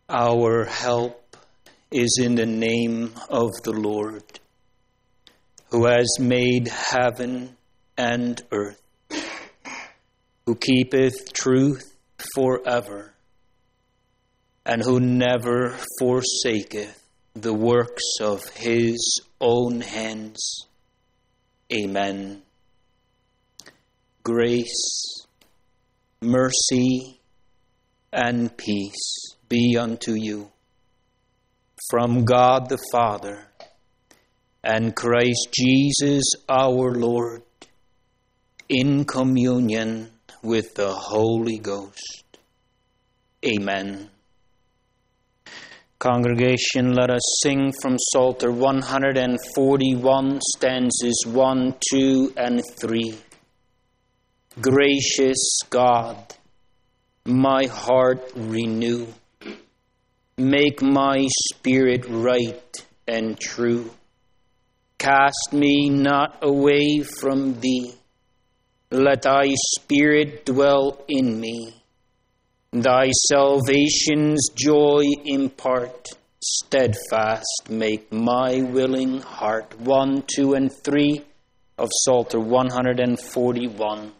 Our help is in the name of the Lord, who has made heaven and earth, who keepeth truth forever, and who never forsaketh the works of his own hands. Amen. Grace, mercy, and peace be unto you from God the Father and Christ Jesus our Lord, in communion with the Holy Ghost. Amen. Congregation, let us sing from Psalter 141, stanzas 1, 2, and 3. Gracious God, my heart renew. Make my spirit right and true. Cast me not away from thee. Let thy spirit dwell in me. Thy salvation's joy impart. Steadfast make my willing heart. 1, 2, and 3 of Psalter 141.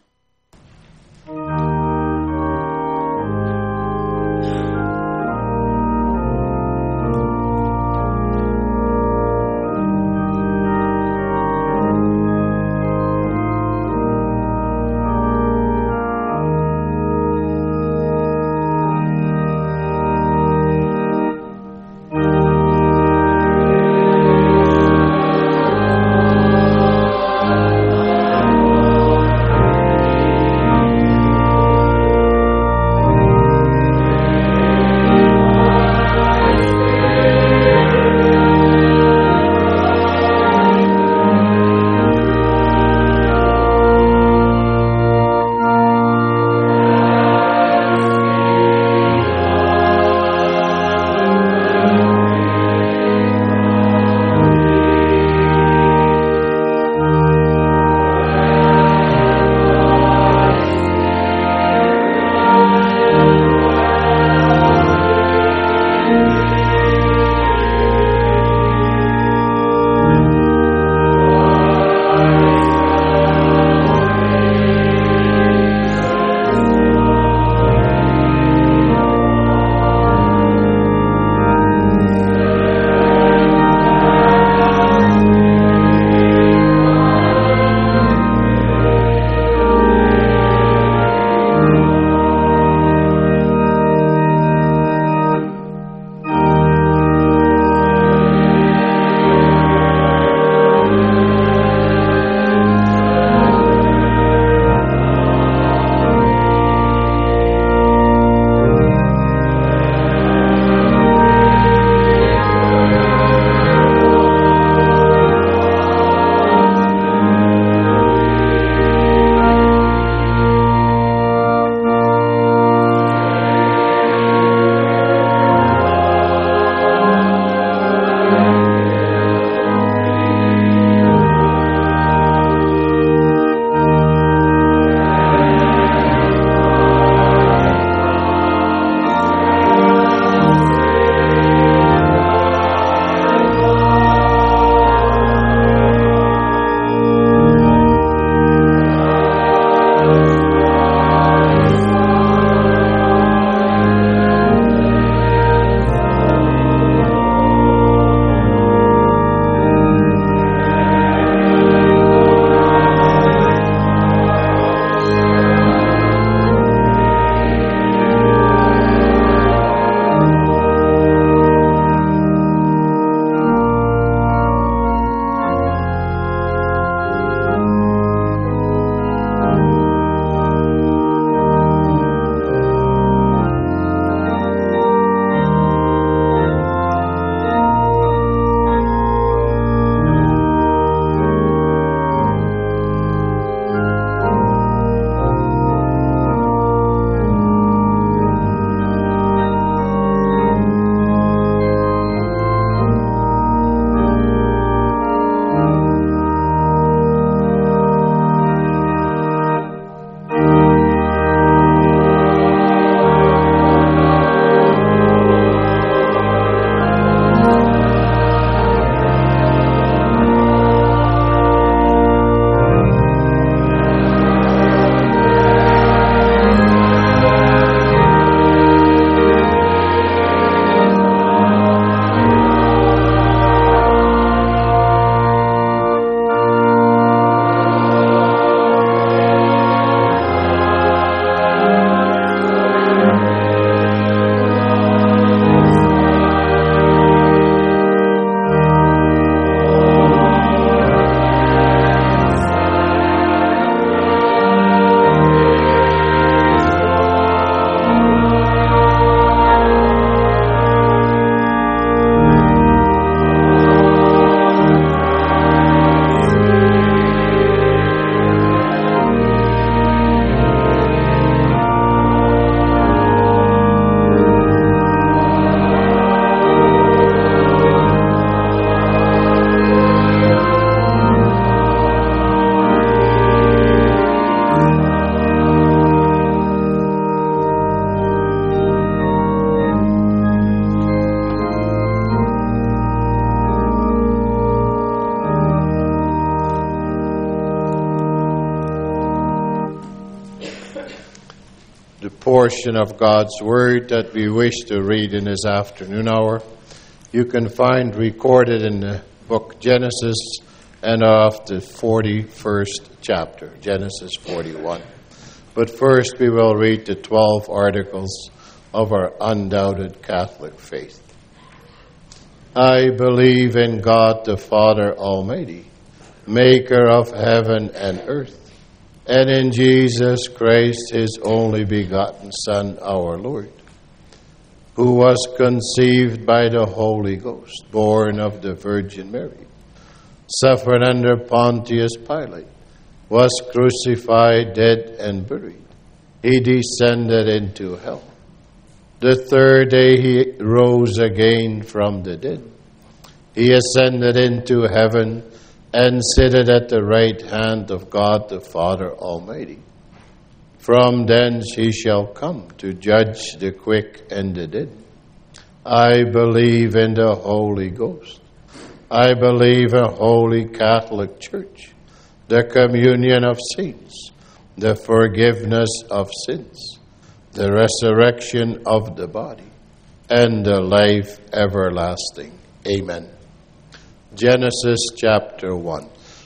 The portion of God's Word that we wish to read in this afternoon hour, you can find recorded in the book Genesis and of the 41st chapter, Genesis 41. But first we will read the 12 articles of our undoubted Catholic faith. I believe in God the Father Almighty, maker of heaven and earth, and in Jesus Christ, his only begotten Son, our Lord, who was conceived by the Holy Ghost, born of the Virgin Mary, suffered under Pontius Pilate, was crucified, dead, and buried. He descended into hell. The third day he rose again from the dead. He ascended into heaven and sitteth at the right hand of God the Father Almighty. From thence he shall come to judge the quick and the dead. I believe in the Holy Ghost. I believe in a holy Catholic Church, the communion of saints, the forgiveness of sins, the resurrection of the body, and the life everlasting. Amen. Genesis chapter 1.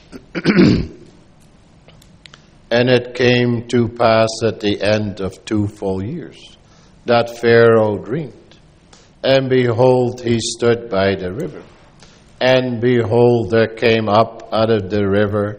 And it came to pass at the end of 2 full years that Pharaoh dreamed. And behold, he stood by the river. And behold, there came up out of the river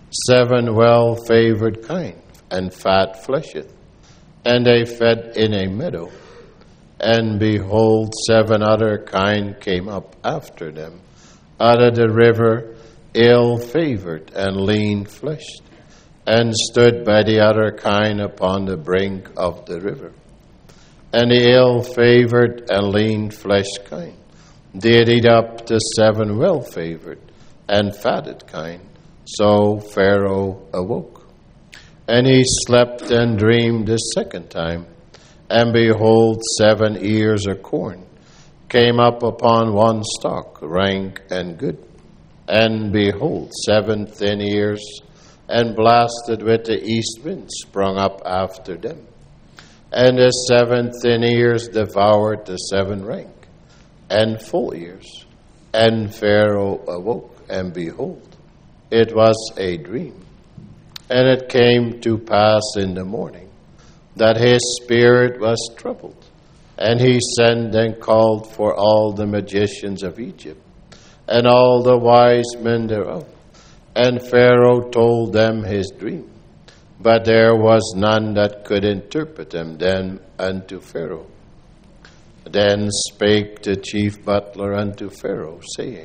7 well-favored kine and fat flesheth. And they fed in a meadow. And behold, 7 other kine came up after them out of the river, ill-favored and lean-fleshed, and stood by the other kine upon the brink of the river. And the ill-favored and lean-fleshed kine did eat up the 7 well-favored and fatted kine. So Pharaoh awoke. And he slept and dreamed the second time. And behold, 7 ears of corn came up upon one stalk, rank and good. And behold, 7 thin ears, and blasted with the east wind, sprung up after them. And the 7 thin ears devoured the 7 rank and full ears. And Pharaoh awoke, and behold, it was a dream. And it came to pass in the morning that his spirit was troubled. And he sent and called for all the magicians of Egypt, and all the wise men thereof. And Pharaoh told them his dream. But there was none that could interpret them then unto Pharaoh. Then spake the chief butler unto Pharaoh, saying,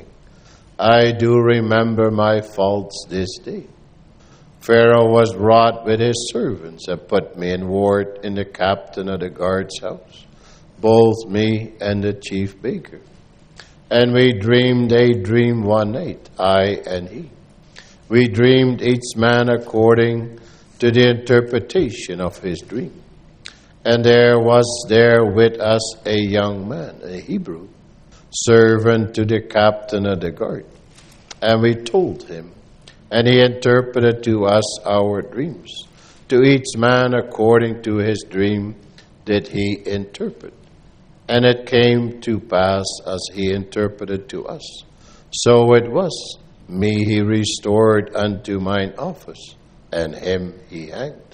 I do remember my faults this day. Pharaoh was wroth with his servants, and put me in ward in the captain of the guard's house, both me and the chief baker. And we dreamed a dream one night, I and he. We dreamed each man according to the interpretation of his dream. And there was there with us a young man, a Hebrew, servant to the captain of the guard. And we told him, and he interpreted to us our dreams. To each man according to his dream did he interpret. And it came to pass as he interpreted to us. So it was. Me he restored unto mine office, and him he hanged.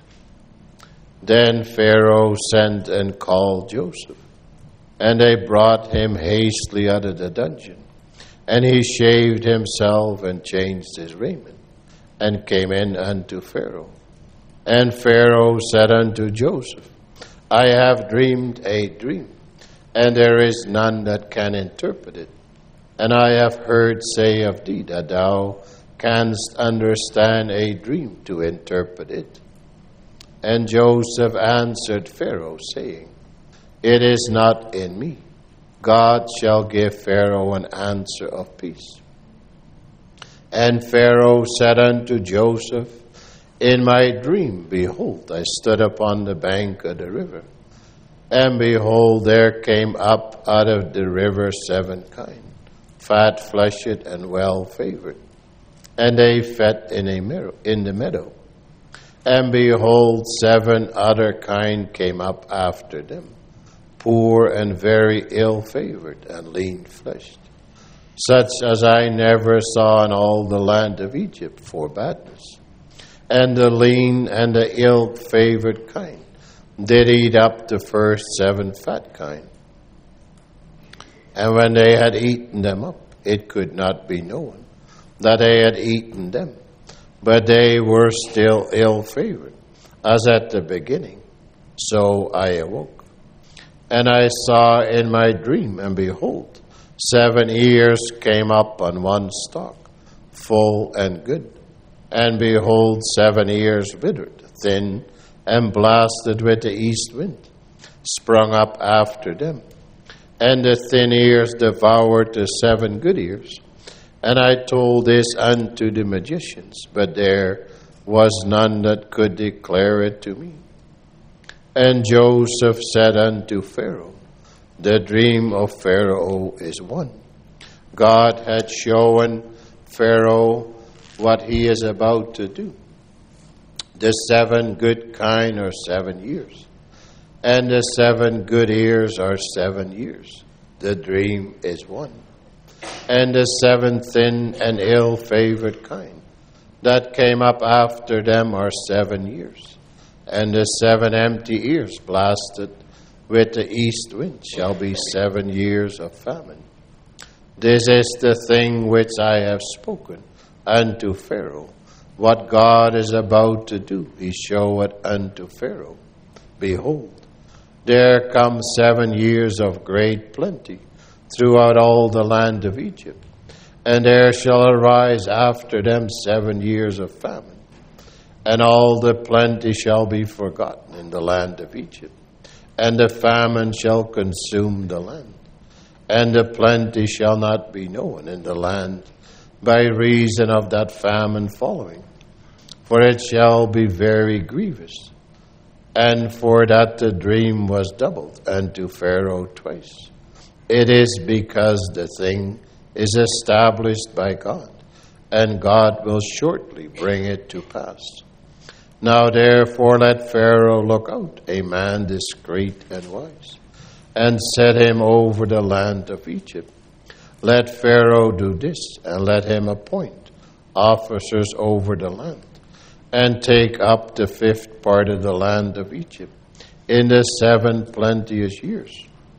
Then Pharaoh sent and called Joseph, and they brought him hastily out of the dungeon. And he shaved himself and changed his raiment, and came in unto Pharaoh. And Pharaoh said unto Joseph, I have dreamed a dream, and there is none that can interpret it. And I have heard say of thee that thou canst understand a dream to interpret it. And Joseph answered Pharaoh, saying, It is not in me. God shall give Pharaoh an answer of peace. And Pharaoh said unto Joseph, In my dream, behold, I stood upon the bank of the river. And behold, there came up out of the river 7 kine, fat-fleshed and well-favored. And they fed in the meadow. And behold, 7 other kind came up after them, poor and very ill-favored and lean-fleshed, such as I never saw in all the land of Egypt for badness. And the lean and the ill-favored kind did eat up the first 7 fat kind. And when they had eaten them up, it could not be known that they had eaten them, but they were still ill-favored, as at the beginning. So I awoke. And I saw in my dream, and behold, 7 ears came up on one stalk, full and good. And behold, 7 ears withered, thin, and blasted with the east wind, sprung up after them. And the thin ears devoured the 7 good ears. And I told this unto the magicians, but there was none that could declare it to me. And Joseph said unto Pharaoh, the dream of Pharaoh is one. God had shown Pharaoh what he is about to do. The 7 good kine are 7 years, and the 7 good ears are 7 years. The dream is one. And the 7 thin and ill-favored kine that came up after them are 7 years. And the 7 empty ears blasted with the east wind shall be 7 years of famine. This is the thing which I have spoken unto Pharaoh. What God is about to do, he showeth unto Pharaoh. Behold, there come 7 years of great plenty throughout all the land of Egypt, and there shall arise after them 7 years of famine, and all the plenty shall be forgotten in the land of Egypt, and the famine shall consume the land, and the plenty shall not be known in the land by reason of that famine following, for it shall be very grievous. And for that the dream was doubled unto Pharaoh twice. It is because the thing is established by God, and God will shortly bring it to pass. Now therefore let Pharaoh look out a man discreet and wise, and set him over the land of Egypt. Let Pharaoh do this, and let him appoint officers over the land, and take up the 5th part of the land of Egypt in the 7 plenteous years.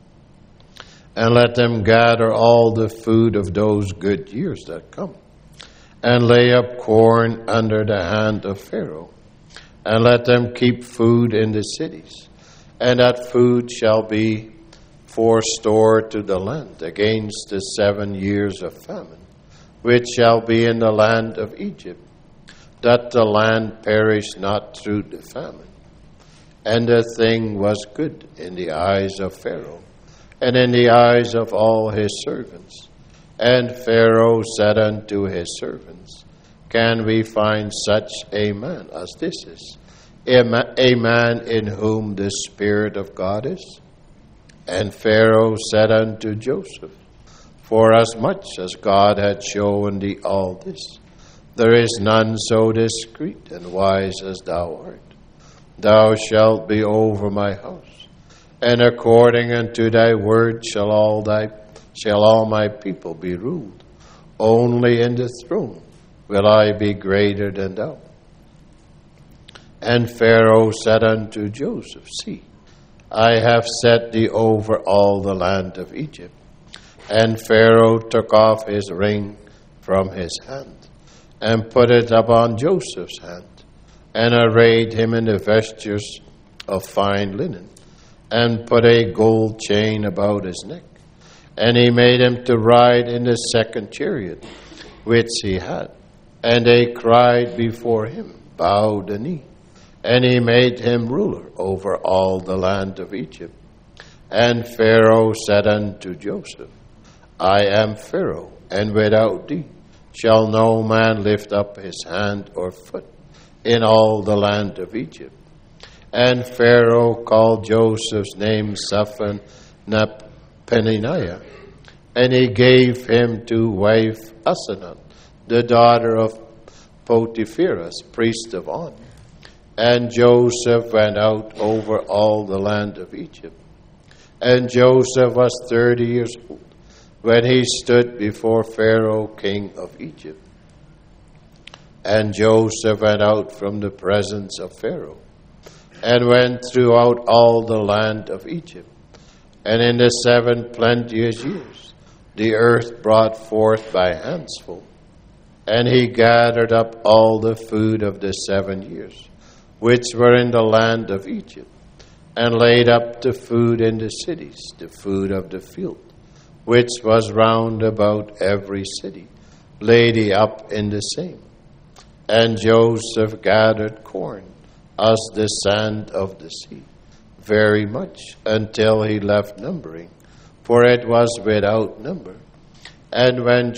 And let them gather all the food of those good years that come, and lay up corn under the hand of Pharaoh, and let them keep food in the cities, and that food shall be for store to the land against the 7 years of famine, which shall be in the land of Egypt, that the land perish not through the famine. And the thing was good in the eyes of Pharaoh, and in the eyes of all his servants. And Pharaoh said unto his servants, can we find such a man as this is, a man in whom the Spirit of God is? And Pharaoh said unto Joseph, forasmuch as God had shown thee all this, there is none so discreet and wise as thou art. Thou shalt be over my house, and according unto thy word shall all my people be ruled. Only in the throne will I be greater than thou. And Pharaoh said unto Joseph, see, I have set thee over all the land of Egypt. And Pharaoh took off his ring from his hand, and put it upon Joseph's hand, and arrayed him in the vestures of fine linen, and put a gold chain about his neck. And he made him to ride in the 2nd chariot which he had. And they cried before him, bowed the knee. And he made him ruler over all the land of Egypt. And Pharaoh said unto Joseph, I am Pharaoh, and without thee shall no man lift up his hand or foot in all the land of Egypt. And Pharaoh called Joseph's name Zaphenath-Paneah, and he gave him to wife Asenath, the daughter of Potipharah, priest of On. And Joseph went out over all the land of Egypt. And Joseph was 30 years old when he stood before Pharaoh, king of Egypt. And Joseph went out from the presence of Pharaoh, and went throughout all the land of Egypt. And in the 7 plenteous years, the earth brought forth by handsful. And he gathered up all the food of the 7 years, which were in the land of Egypt, and laid up the food in the cities, the food of the field, which was round about every city, laid he up in the same. And Joseph gathered corn, as the sand of the sea, very much, until he left numbering, for it was without number. And when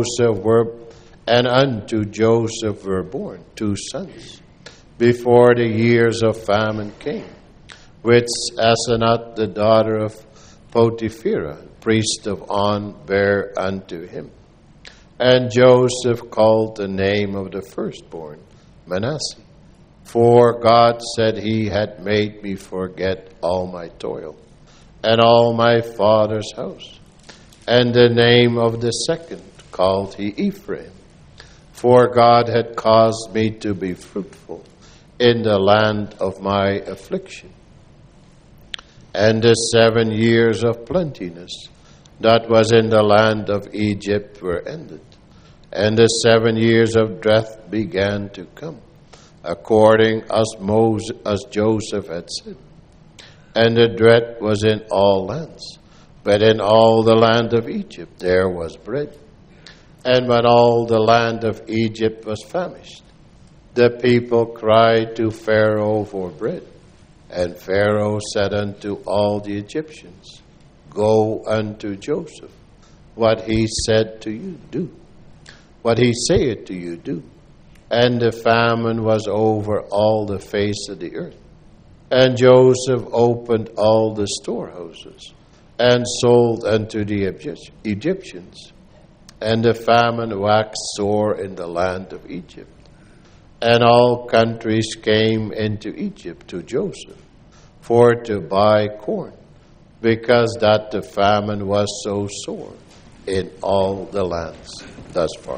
unto Joseph were born 2 sons, before the years of famine came, which Asenath, the daughter of Potiphera, priest of On, bare unto him. And Joseph called the name of the firstborn Manasseh, for God said, he had made me forget all my toil, and all my father's house. And the name of the second called he Ephraim, for God had caused me to be fruitful in the land of my affliction. And the 7 years of plenteousness that was in the land of Egypt were ended, and the 7 years of drought began to come, according as Joseph had said. And the drought was in all lands, but in all the land of Egypt there was bread. And when all the land of Egypt was famished, the people cried to Pharaoh for bread. And Pharaoh said unto all the Egyptians, Go unto Joseph, what he said to you, do. What he saith to you, do. And the famine was over all the face of the earth. And Joseph opened all the storehouses, and sold unto the Egyptians. And the famine waxed sore in the land of Egypt. And all countries came into Egypt to Joseph, for to buy corn, because that the famine was so sore in all the lands. Thus far.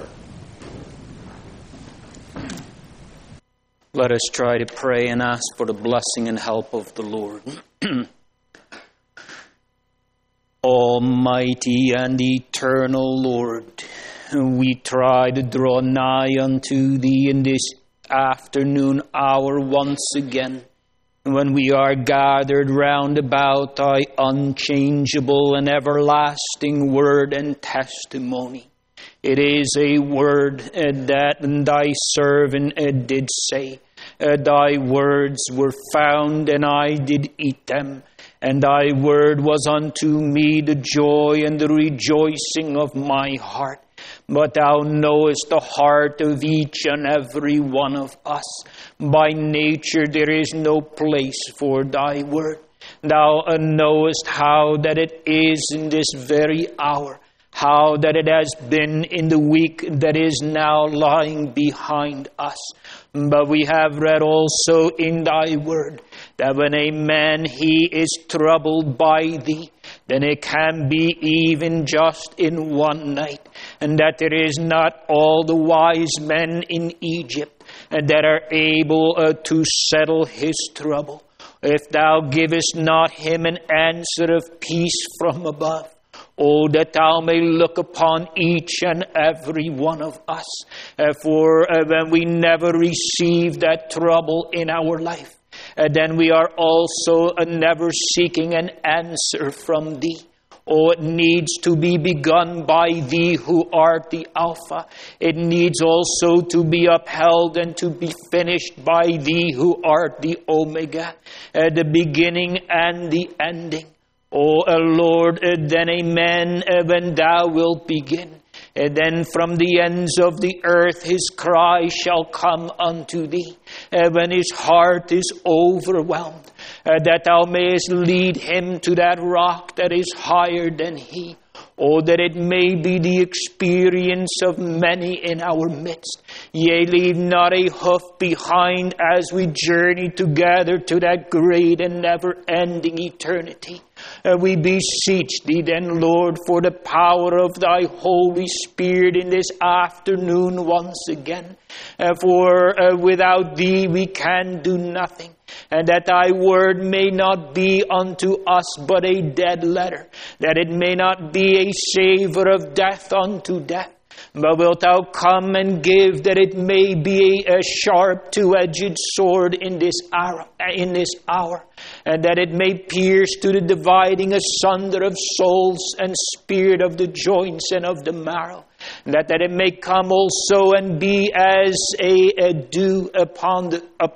Let us try to pray and ask for the blessing and help of the Lord. Almighty and eternal Lord, we try to draw nigh unto Thee in this afternoon hour once again, when we are gathered round about Thy unchangeable and everlasting word and testimony. It is a word that Thy servant did say, Thy words were found, and I did eat them. And Thy word was unto me the joy and the rejoicing of my heart. But Thou knowest the heart of each and every one of us. By nature there is no place for Thy word. Thou knowest how that it is in this very hour, how that it has been in the week that is now lying behind us. But we have read also in Thy word that when a man he is troubled by Thee, then it can be even just in one night. And that there is not all the wise men in Egypt that are able to settle his trouble. If Thou givest not him an answer of peace from above, oh, that Thou may look upon each and every one of us. For when we never receive that trouble in our life, then we are also never seeking an answer from Thee. Oh, it needs to be begun by Thee who art the Alpha. It needs also to be upheld and to be finished by Thee who art the Omega, the beginning and the ending. O Lord, then amen, when Thou wilt begin. Then from the ends of the earth his cry shall come unto Thee, when his heart is overwhelmed, that Thou mayest lead him to that rock that is higher than he. Oh, that it may be the experience of many in our midst. Yea, leave not a hoof behind as we journey together to that great and never-ending eternity. We beseech Thee then, Lord, for the power of Thy Holy Spirit in this afternoon once again. For without Thee we can do nothing. And that Thy word may not be unto us but a dead letter, that it may not be a savor of death unto death. But wilt Thou come and give that it may be a sharp two-edged sword in this hour, and that it may pierce to the dividing asunder of souls and spirit, of the joints and of the marrow, that it may come also and be as a dew upon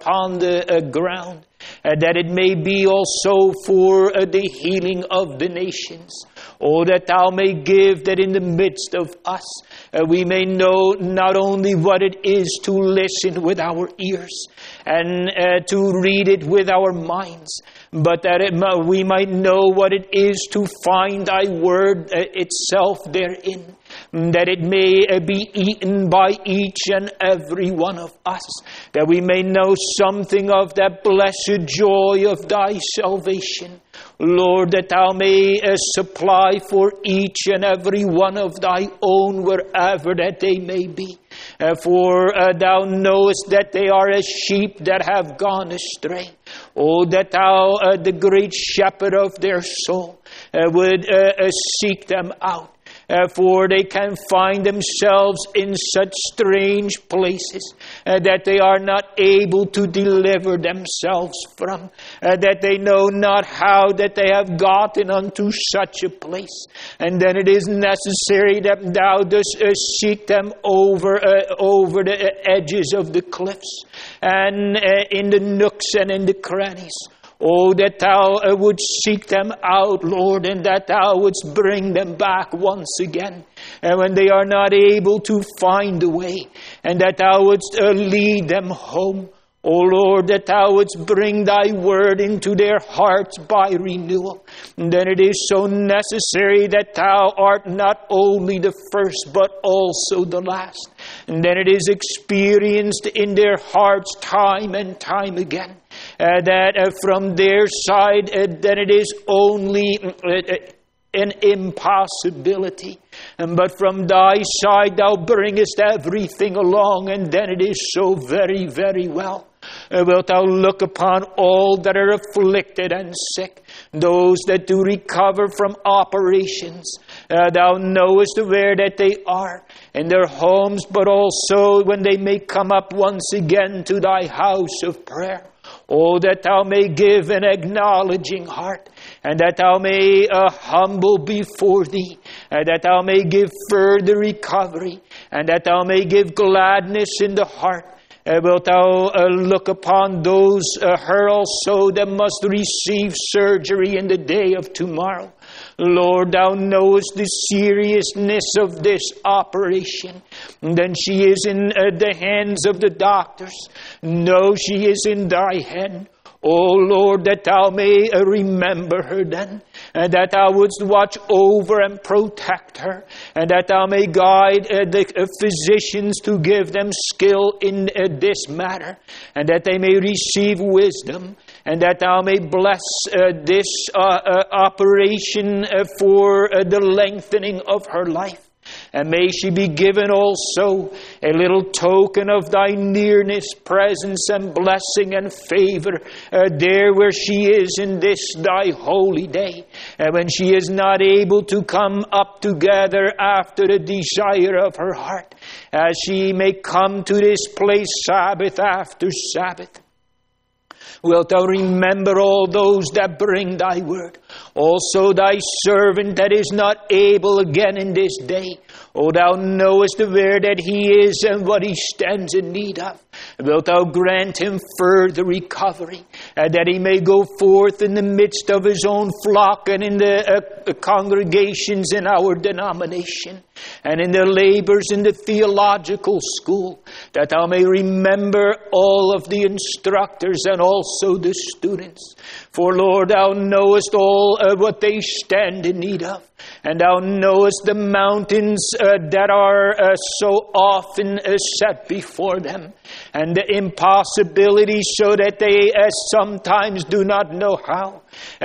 the ground, that it may be also for the healing of the nations. Oh, that Thou may give that in the midst of us we may know not only what it is to listen with our ears and to read it with our minds, but that we might know what it is to find Thy word itself therein, that it may be eaten by each and every one of us, that we may know something of that blessed joy of Thy salvation. Lord, that Thou may supply for each and every one of Thy own wherever that they may be. For Thou knowest that they are as sheep that have gone astray. Oh, that Thou, the great shepherd of their soul, would seek them out. For they can find themselves in such strange places that they are not able to deliver themselves from, that they know not how that they have gotten unto such a place. And then it is necessary that Thou dost seek them over the edges of the cliffs and in the nooks and in the crannies. Oh, that Thou would seek them out, Lord, and that Thou wouldst bring them back once again. And when they are not able to find the way, and that Thou wouldst lead them home. O Lord, that Thou wouldst bring Thy word into their hearts by renewal. And then it is so necessary that Thou art not only the first, but also the last. And then it is experienced in their hearts time and time again. That from their side, that it is only an impossibility. But from Thy side Thou bringest everything along, and then it is so very, very well. Wilt Thou look upon all that are afflicted and sick, those that do recover from operations. Thou knowest where that they are in their homes, but also when they may come up once again to Thy house of prayer. Oh, that Thou may give an acknowledging heart, and that Thou may humble before Thee, and that Thou may give further recovery, and that Thou may give gladness in the heart. Wilt Thou look upon those her also that must receive surgery in the day of tomorrow. Lord, Thou knowest the seriousness of this operation. And then she is in the hands of the doctors. No, she is in Thy hand. Oh Lord, that Thou may remember her then, and that Thou wouldst watch over and protect her, and that Thou may guide the physicians to give them skill in this matter, and that they may receive wisdom, and that Thou may bless this operation for the lengthening of her life. And may she be given also a little token of Thy nearness, presence, and blessing and favor there where she is in this Thy holy day. And when she is not able to come up together after the desire of her heart, as she may come to this place Sabbath after Sabbath. Wilt Thou remember all those that bring Thy word? Also Thy servant that is not able again in this day. O Thou knowest where that he is and what he stands in need of. Wilt Thou grant him further recovery, and that he may go forth in the midst of his own flock and in the congregations in our denomination. and in the labors in the theological school, that thou may remember all of the instructors and also the students. For Lord, thou knowest all what they stand in need of. And thou knowest the mountains that are so often set before them, and the impossibilities, so that they sometimes do not know how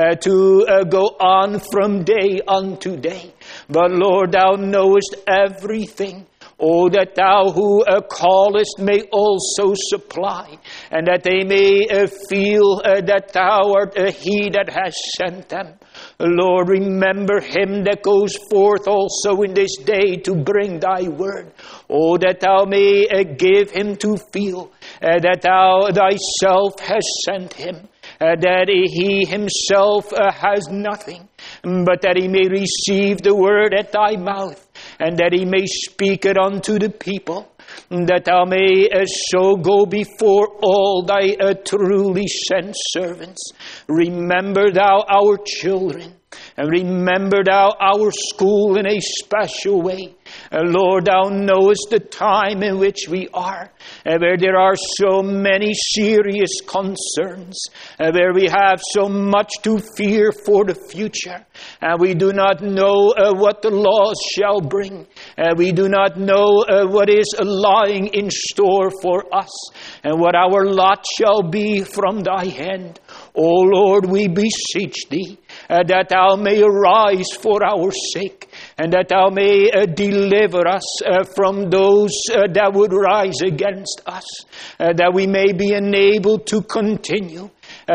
to go on from day unto day. But Lord, thou knowest everything. Oh, that thou who callest may also supply, and that they may feel that thou art he that has sent them. Lord, remember him that goes forth also in this day to bring thy word. Oh, that thou may give him to feel that thou thyself hast sent him, that he himself has nothing, but that he may receive the word at thy mouth, and that he may speak it unto the people, that thou may so go before all thy truly sent servants. Remember thou our children, and remember thou our school in a special way. Lord, thou knowest the time in which we are, where there are so many serious concerns, where we have so much to fear for the future, and we do not know what the laws shall bring. We do not know what is lying in store for us, and what our lot shall be from thy hand. O Lord, we beseech thee that thou may arise for our sake, and that thou may deliver us from those that would rise against us, that we may be enabled to continue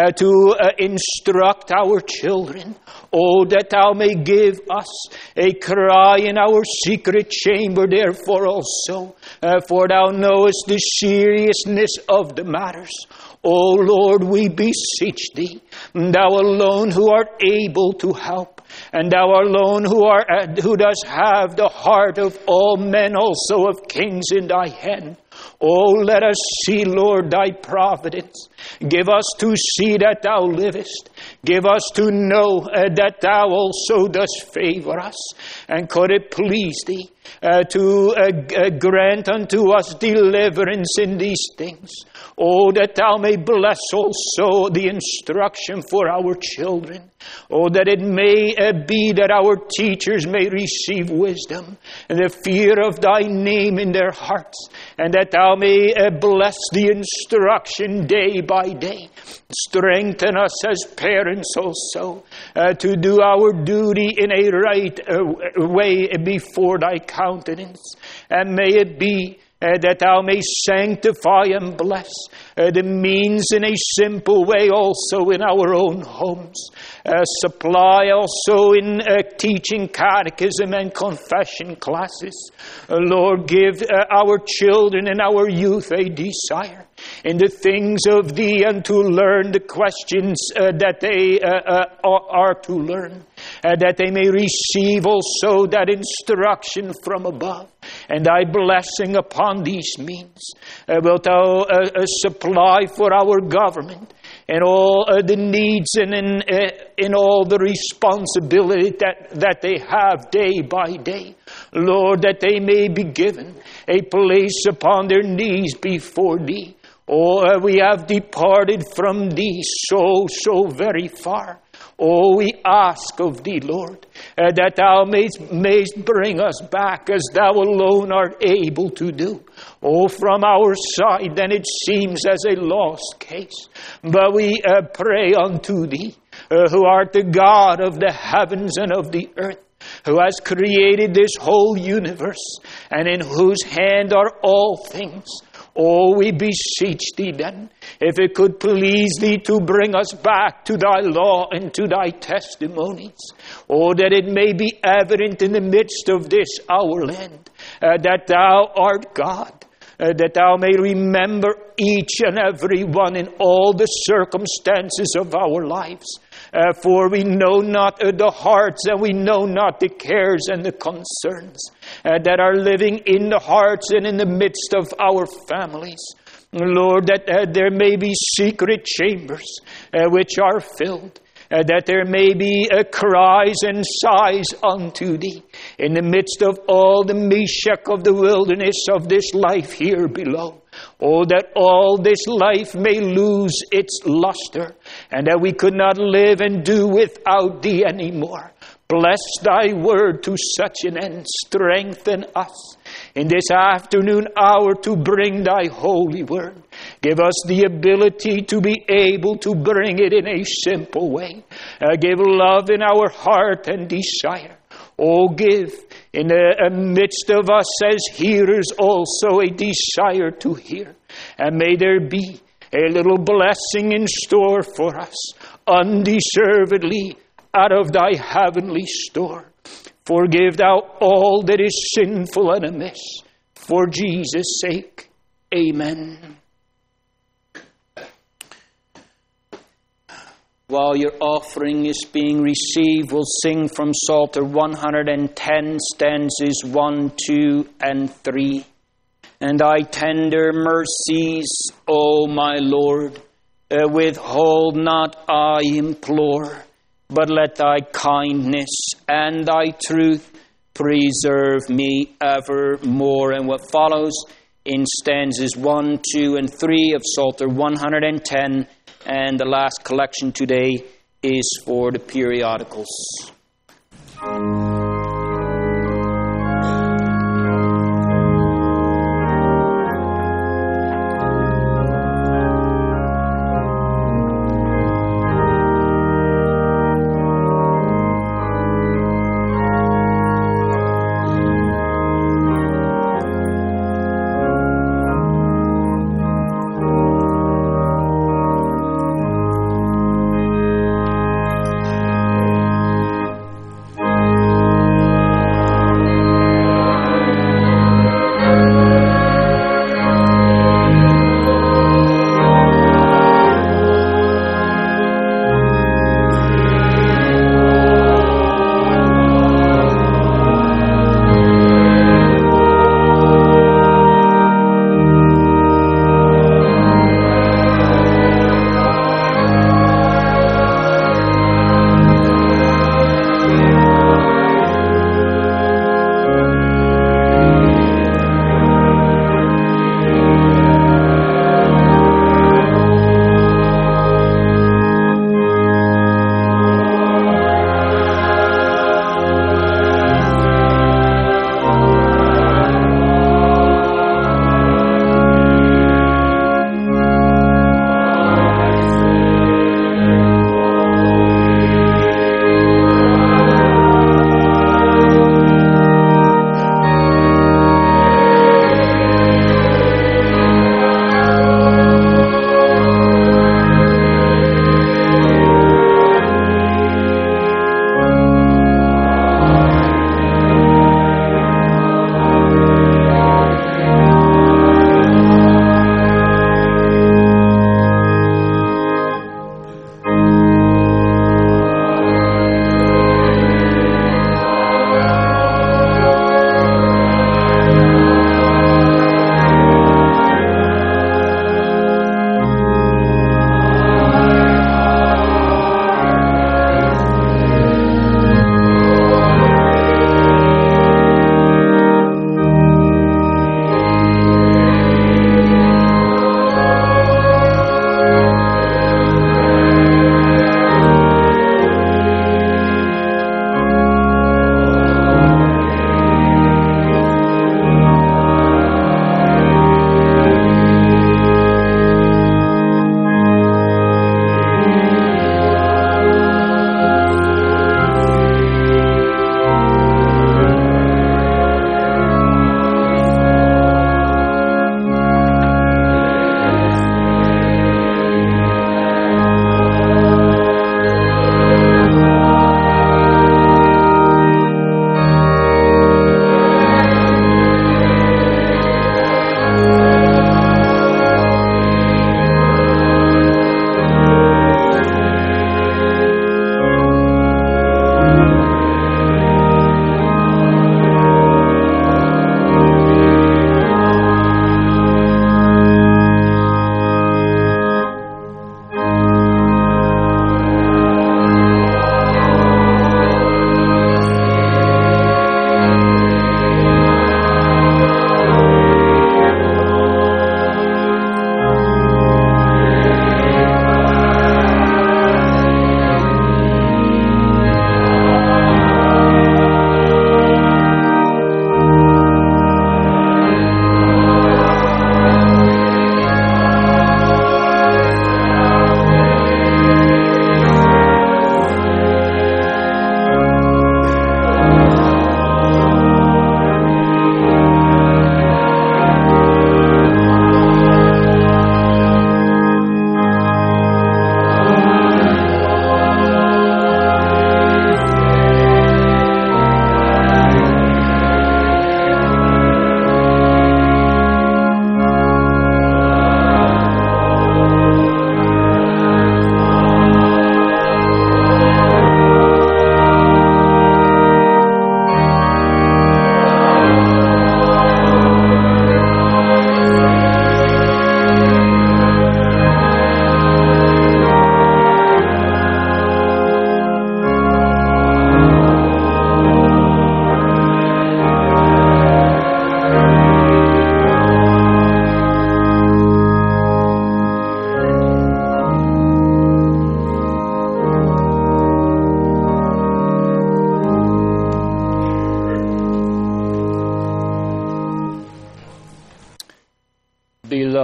to instruct our children. Oh, that thou may give us a cry in our secret chamber, therefore also, for thou knowest the seriousness of the matters. O Lord, we beseech thee, thou alone who art able to help, and thou alone who dost have the heart of all men, also of kings, in thy hand. Oh, let us see, Lord, thy providence. Give us to see that thou livest. Give us to know that thou also dost favor us. And could it please thee to grant unto us deliverance in these things. Oh, that thou may bless also the instruction for our children. Oh, that it may be that our teachers may receive wisdom and the fear of thy name in their hearts, and that thou may bless the instruction day by day. Strengthen us as parents also to do our duty in a right way before thy countenance. And may it be that thou may sanctify and bless the means in a simple way also in our own homes. Supply also in teaching catechism and confession classes. Lord, give our children and our youth a desire in the things of thee, and to learn the questions that they are to learn, that they may receive also that instruction from above, and thy blessing upon these means. Wilt thou supply for our government and all the needs and in all the responsibility that they have day by day. Lord, that they may be given a place upon their knees before thee. Oh, we have departed from thee so very far. Oh, we ask of thee, Lord, that thou mayst bring us back as thou alone art able to do. Oh, from our side then it seems as a lost case. But we pray unto thee, who art the God of the heavens and of the earth, who has created this whole universe, and in whose hand are all things. Oh, we beseech thee then, if it could please thee to bring us back to thy law and to thy testimonies. Oh, that it may be evident in the midst of this our land, that thou art God, that thou may remember each and every one in all the circumstances of our lives. For we know not the hearts, and we know not the cares and the concerns that are living in the hearts and in the midst of our families. Lord, that there may be secret chambers which are filled, that there may be cries and sighs unto thee in the midst of all the Meshach of the wilderness of this life here below. Oh, that all this life may lose its luster, and that we could not live and do without thee anymore. Bless thy word to such an end. Strengthen us in this afternoon hour to bring thy holy word. Give us the ability to be able to bring it in a simple way. Give love in our heart and desire. Oh, give in the midst of us as hearers also a desire to hear. And may there be a little blessing in store for us, undeservedly out of thy heavenly store. Forgive thou all that is sinful and amiss. For Jesus' sake, amen. While your offering is being received, we'll sing from Psalter 110, stanzas 1, 2, and 3. And thy tender mercies, O my Lord, withhold not, I implore, but let thy kindness and thy truth preserve me evermore. And what follows in stanzas 1, 2, and 3 of Psalter 110, and the last collection today is for the periodicals.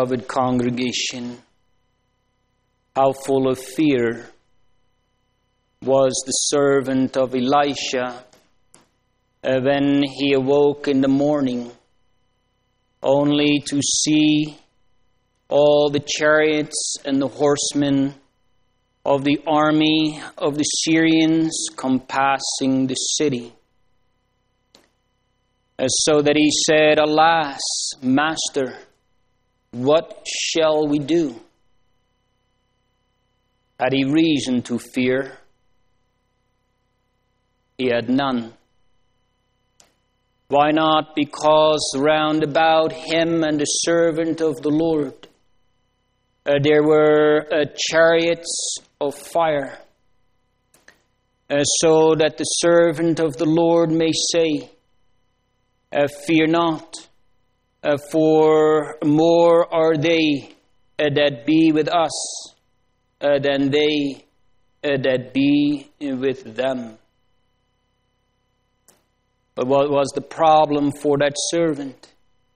beloved congregation, how full of fear was the servant of Elisha when he awoke in the morning, only to see all the chariots and the horsemen of the army of the Syrians compassing the city. So that he said, "Alas, Master, what shall we do?" Had he reason to fear? He had none. Why not? Because round about him and the servant of the Lord there were chariots of fire, so that the servant of the Lord may say, "Fear not, for more are they that be with us than they that be with them." But what was the problem for that servant?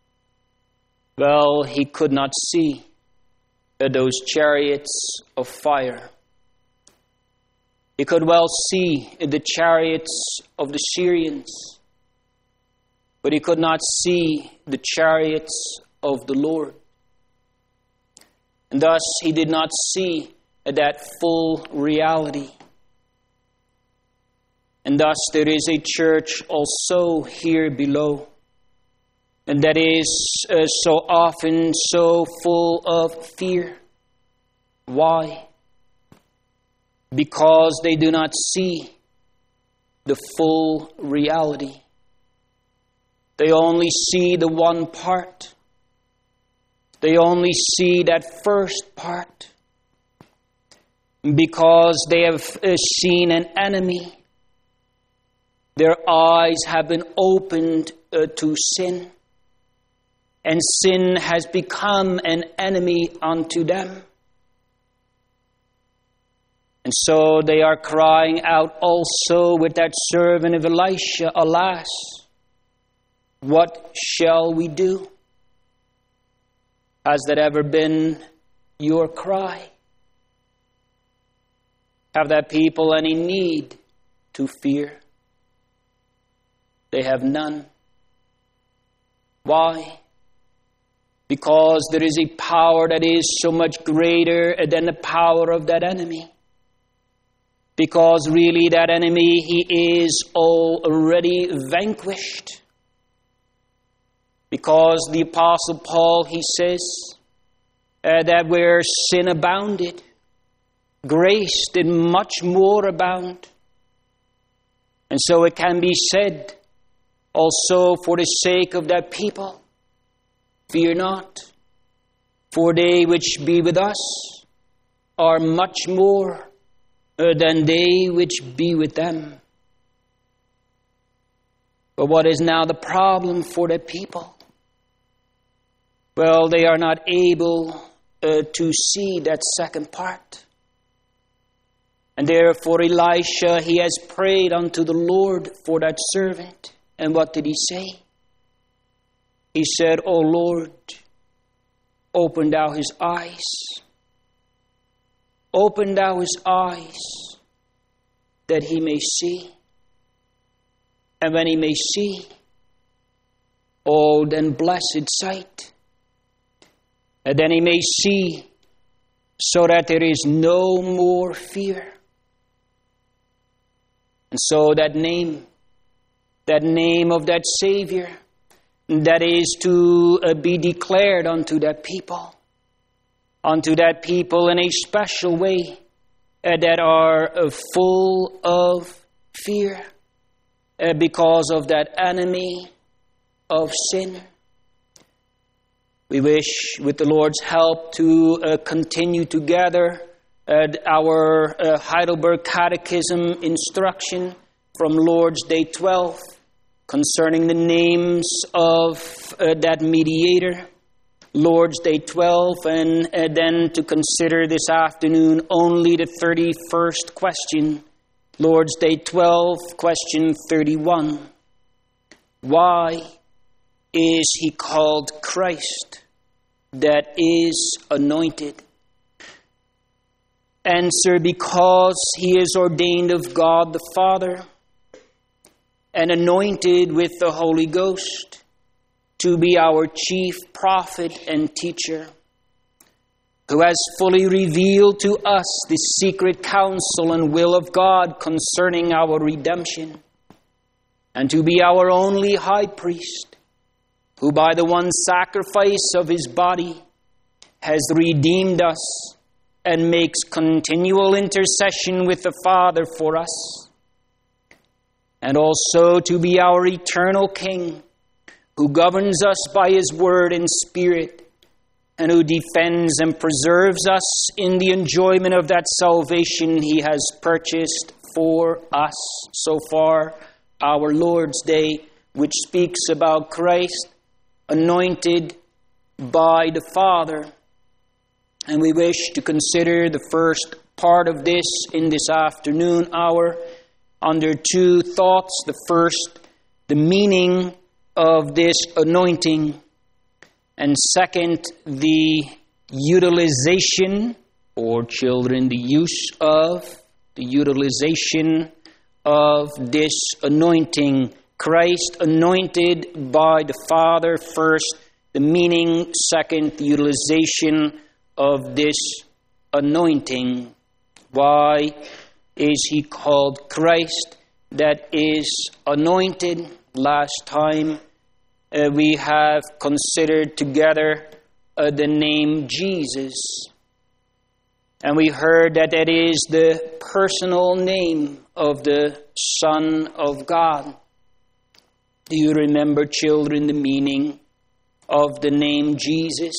Well, he could not see those chariots of fire. He could well see the chariots of the Syrians, but he could not see the chariots of the Lord. And thus he did not see that full reality. And thus there is a church also here below, and that is so often so full of fear. Why? Because they do not see the full reality. They only see the one part. They only see that first part. Because they have seen an enemy, their eyes have been opened to sin, and sin has become an enemy unto them. And so they are crying out also with that servant of Elisha, "Alas, what shall we do?" Has that ever been your cry? Have that people any need to fear? They have none. Why? Because there is a power that is so much greater than the power of that enemy. Because really that enemy, he is already vanquished. Because the Apostle Paul, he says that where sin abounded, grace did much more abound. And so it can be said also for the sake of that people, "Fear not, for they which be with us are much more than they which be with them." But what is now the problem for the people? Well, they are not able to see that second part. And therefore Elisha, he has prayed unto the Lord for that servant. And what did he say? He said, "O Lord, open thou his eyes. Open thou his eyes, that he may see. And when he may see, oh, then blessed sight. And then he may see, so that there is no more fear." And so that name of that Savior, that is to be declared unto that people in a special way that are full of fear because of that enemy of sin. We wish, with the Lord's help, to continue to gather our Heidelberg Catechism instruction from Lord's Day 12 concerning the names of that mediator, Lord's Day 12, and then to consider this afternoon only the 31st question, Lord's Day 12, question 31. Why is he called Christ? that is anointed? Answer, because he is ordained of God the Father and anointed with the Holy Ghost to be our chief prophet and teacher, who has fully revealed to us the secret counsel and will of God concerning our redemption, and to be our only high priest, who by the one sacrifice of his body has redeemed us and makes continual intercession with the Father for us, and also to be our eternal King, who governs us by his word and spirit, and who defends and preserves us in the enjoyment of that salvation he has purchased for us. So far, our Lord's Day, which speaks about Christ anointed by the Father. And we wish to consider the first part of this in this afternoon hour under two thoughts. The first, the meaning of this anointing. And second, the utilization, or children, the use of, the utilization of this anointing. Christ anointed by the Father, first, the meaning, second, the utilization of this anointing. Why is he called Christ that is anointed? Last time we have considered together the name Jesus. And we heard that that is the personal name of the Son of God. Do you remember, children, the meaning of the name Jesus?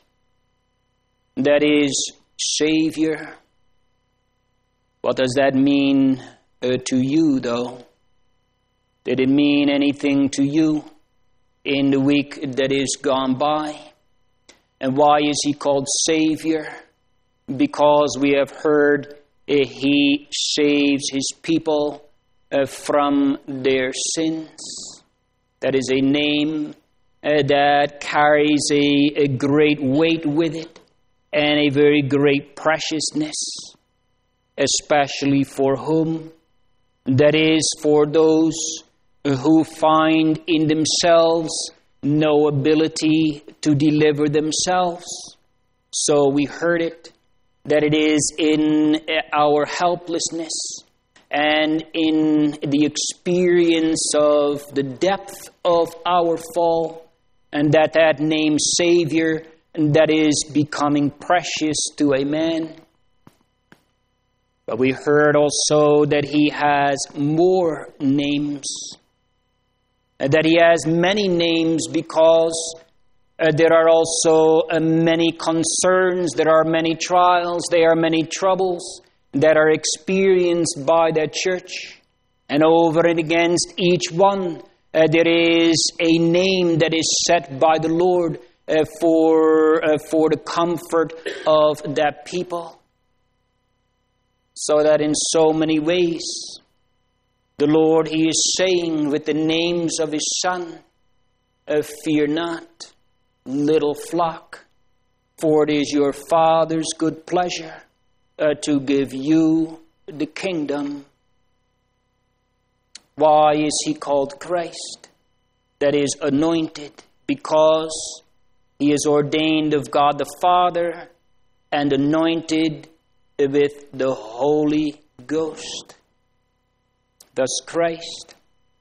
That is Savior. What does that mean to you, though? Did it mean anything to you in the week that is gone by? And why is he called Savior? Because we have heard he saves his people from their sins. That is a name that carries a great weight with it and a very great preciousness, especially for whom? That is, for those who find in themselves no ability to deliver themselves. So we heard it, that it is in our helplessness and in the experience of the depth of our fall, and that name Savior, that is becoming precious to a man. But we heard also that he has more names, that he has many names because there are also many concerns, there are many trials, there are many troubles that are experienced by the church. And over and against each one, there is a name that is set by the Lord for the comfort of that people. So that in so many ways, the Lord, he is saying with the names of his Son, fear not, little flock, for it is your Father's good pleasure to give you the kingdom. Why is he called Christ? That is anointed, because he is ordained of God the Father and anointed with the Holy Ghost. Thus Christ,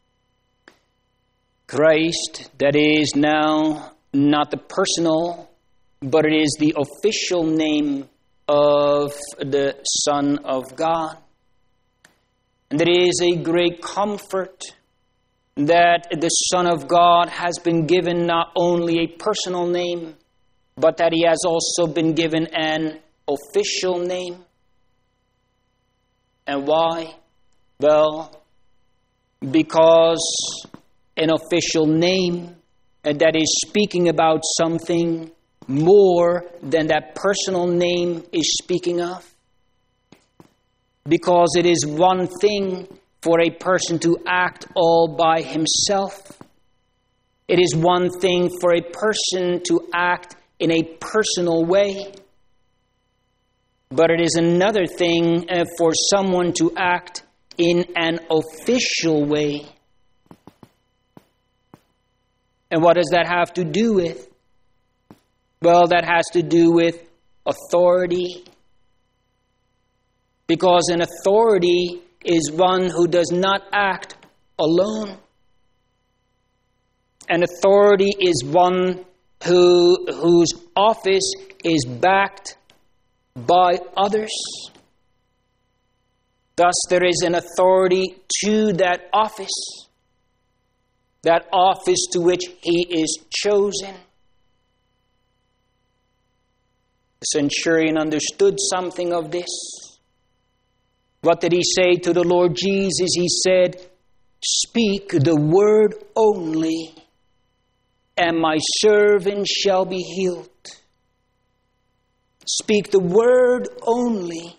that is now not the personal, but it is the official name of the Son of God. And it is a great comfort that the Son of God has been given not only a personal name, but that he has also been given an official name. And why? Well, because an official name that is speaking about something more than that personal name is speaking of. Because it is one thing for a person to act all by himself. It is one thing for a person to act in a personal way. But it is another thing for someone to act in an official way. And what does that have to do with? Well, that has to do with authority. Because an authority is one who does not act alone. An authority is one whose office is backed by others. Thus, there is an authority to that office to which he is chosen. The centurion understood something of this. What did he say to the Lord Jesus? He said, "Speak the word only, and my servant shall be healed." Speak the word only.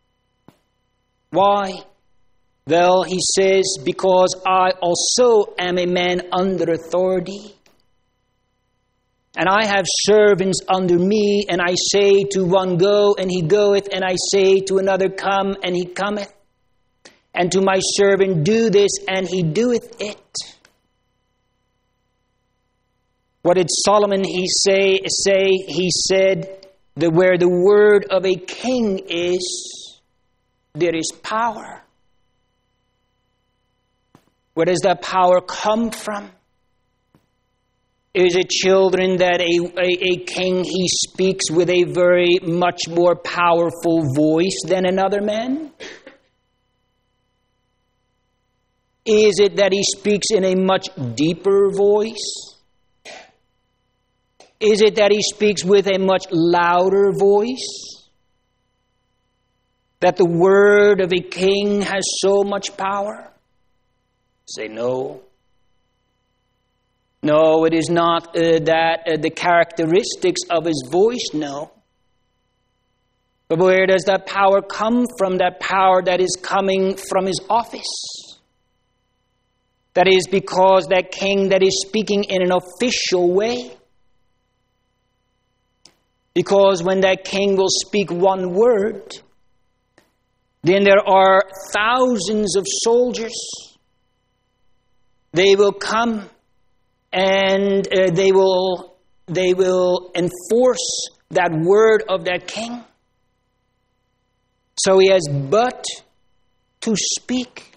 Why? Well, he says, because I also am a man under authority. And I have servants under me, and I say to one, "Go," and he goeth, and I say to another, "Come," and he cometh. And to my servant, "Do this," and he doeth it. What did Solomon say? He said that where the word of a king is, there is power. Where does that power come from? Is it, children, that a king, he speaks with a very much more powerful voice than another man? Is it that he speaks in a much deeper voice? Is it that he speaks with a much louder voice? That the word of a king has so much power? Say no. No, it is not the characteristics of his voice, no. But where does that power come from? That power that is coming from his office. That is because that king that is speaking in an official way. Because when that king will speak one word, then there are thousands of soldiers. They will come and they will enforce that word of that king. So he has but to speak.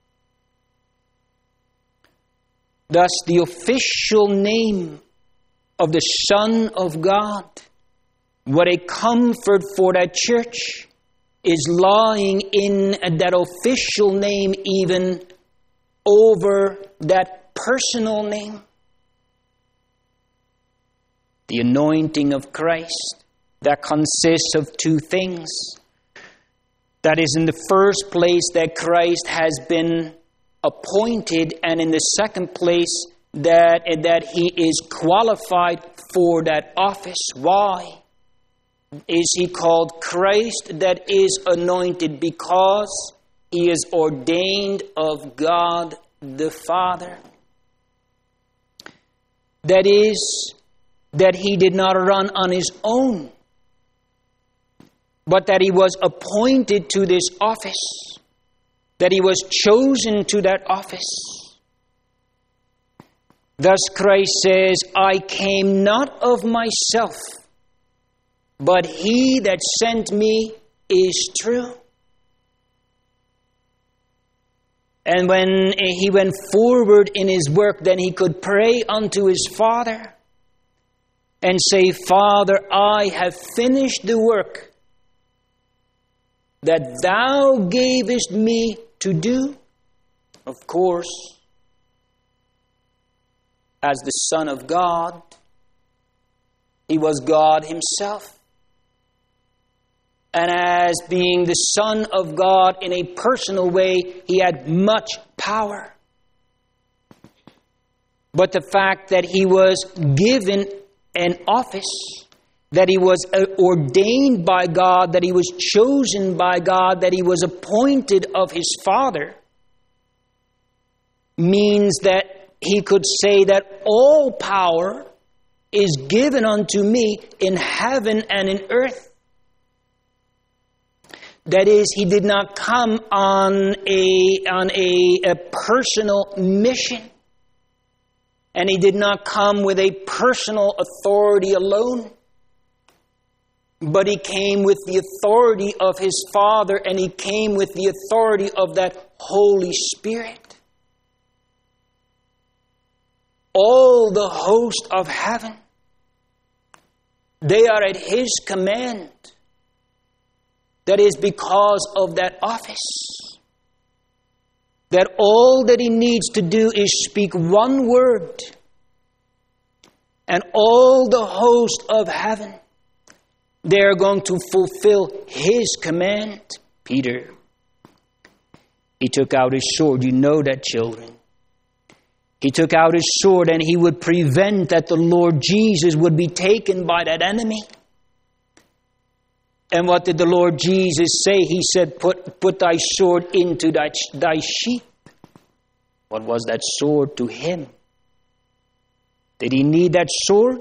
Thus, the official name of the Son of God, what a comfort for that church, is lying in that official name even over that personal name. The anointing of Christ, that consists of two things. That is, in the first place, that Christ has been appointed, and in the second place, that he is qualified for that office. Why is he called Christ that is anointed? Because he is ordained of God the Father. That is, that he did not run on his own, but that he was appointed to this office, that he was chosen to that office. Thus Christ says, "I came not of myself, but he that sent me is true." And when he went forward in his work, then he could pray unto his Father and say, "Father, I have finished the work that thou gavest me to do." Of course, as the Son of God, he was God himself. And as being the Son of God in a personal way, he had much power. But the fact that he was given an office, that he was ordained by God, that he was chosen by God, that he was appointed of his Father, means that he could say that all power is given unto me in heaven and in earth. That is, he did not come on a personal mission. And he did not come with a personal authority alone. But he came with the authority of his Father, and he came with the authority of that Holy Spirit. All the host of heaven, they are at his command. That is because of that office. That all that he needs to do is speak one word, and all the host of heaven, they are going to fulfill his command. Peter, he took out his sword. You know that, children. He took out his sword and he would prevent that the Lord Jesus would be taken by that enemy. And what did the Lord Jesus say? He said, put thy sword into thy sheath. What was that sword to him? Did he need that sword?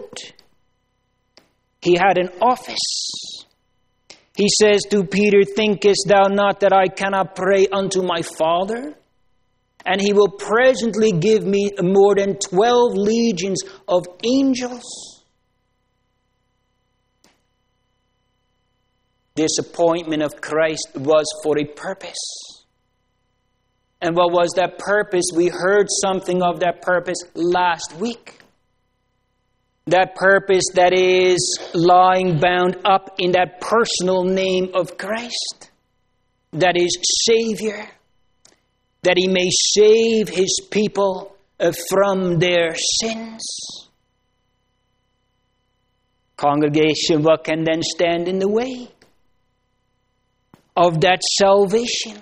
He had an office. He says to Peter, thinkest thou not that I cannot pray unto my Father? And he will presently give me more than 12 legions of angels. This appointment of Christ was for a purpose. And what was that purpose? We heard something of that purpose last week. That purpose that is lying bound up in that personal name of Christ. That is Savior. That he may save his people from their sins. Congregation, what can then stand in the way of that salvation?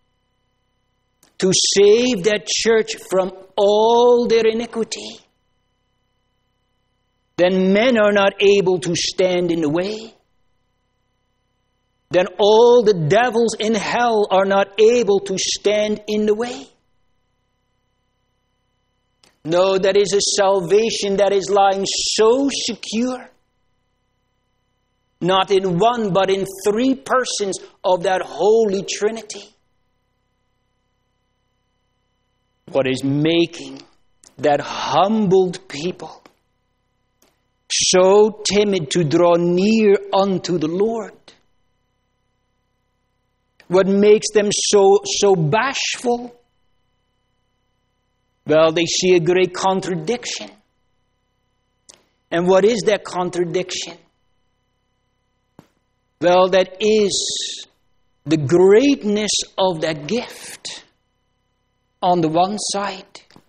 To save that church from all their iniquity. Then men are not able to stand in the way. Then all the devils in hell are not able to stand in the way. No, that is a salvation that is lying so secure. Not in one, but in 3 persons of that Holy Trinity. What is making that humbled people so timid to draw near unto the Lord? What makes them so bashful? Well, they see a great contradiction. And what is that contradiction? Well, that is the greatness of that gift on the one side,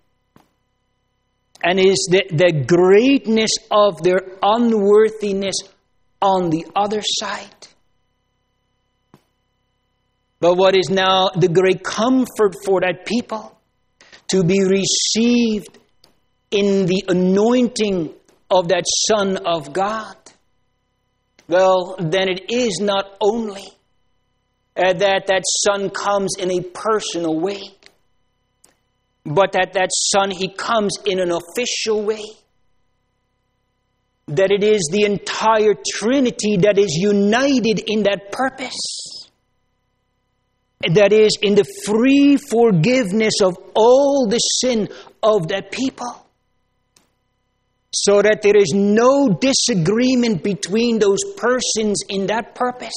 and is the greatness of their unworthiness on the other side. But what is now the great comfort for that people? To be received in the anointing of that Son of God. Well, then it is not only that Son comes in a personal way, but that Son, he comes in an official way. That it is the entire Trinity that is united in that purpose. That is in the free forgiveness of all the sin of that people. So that there is no disagreement between those persons in that purpose.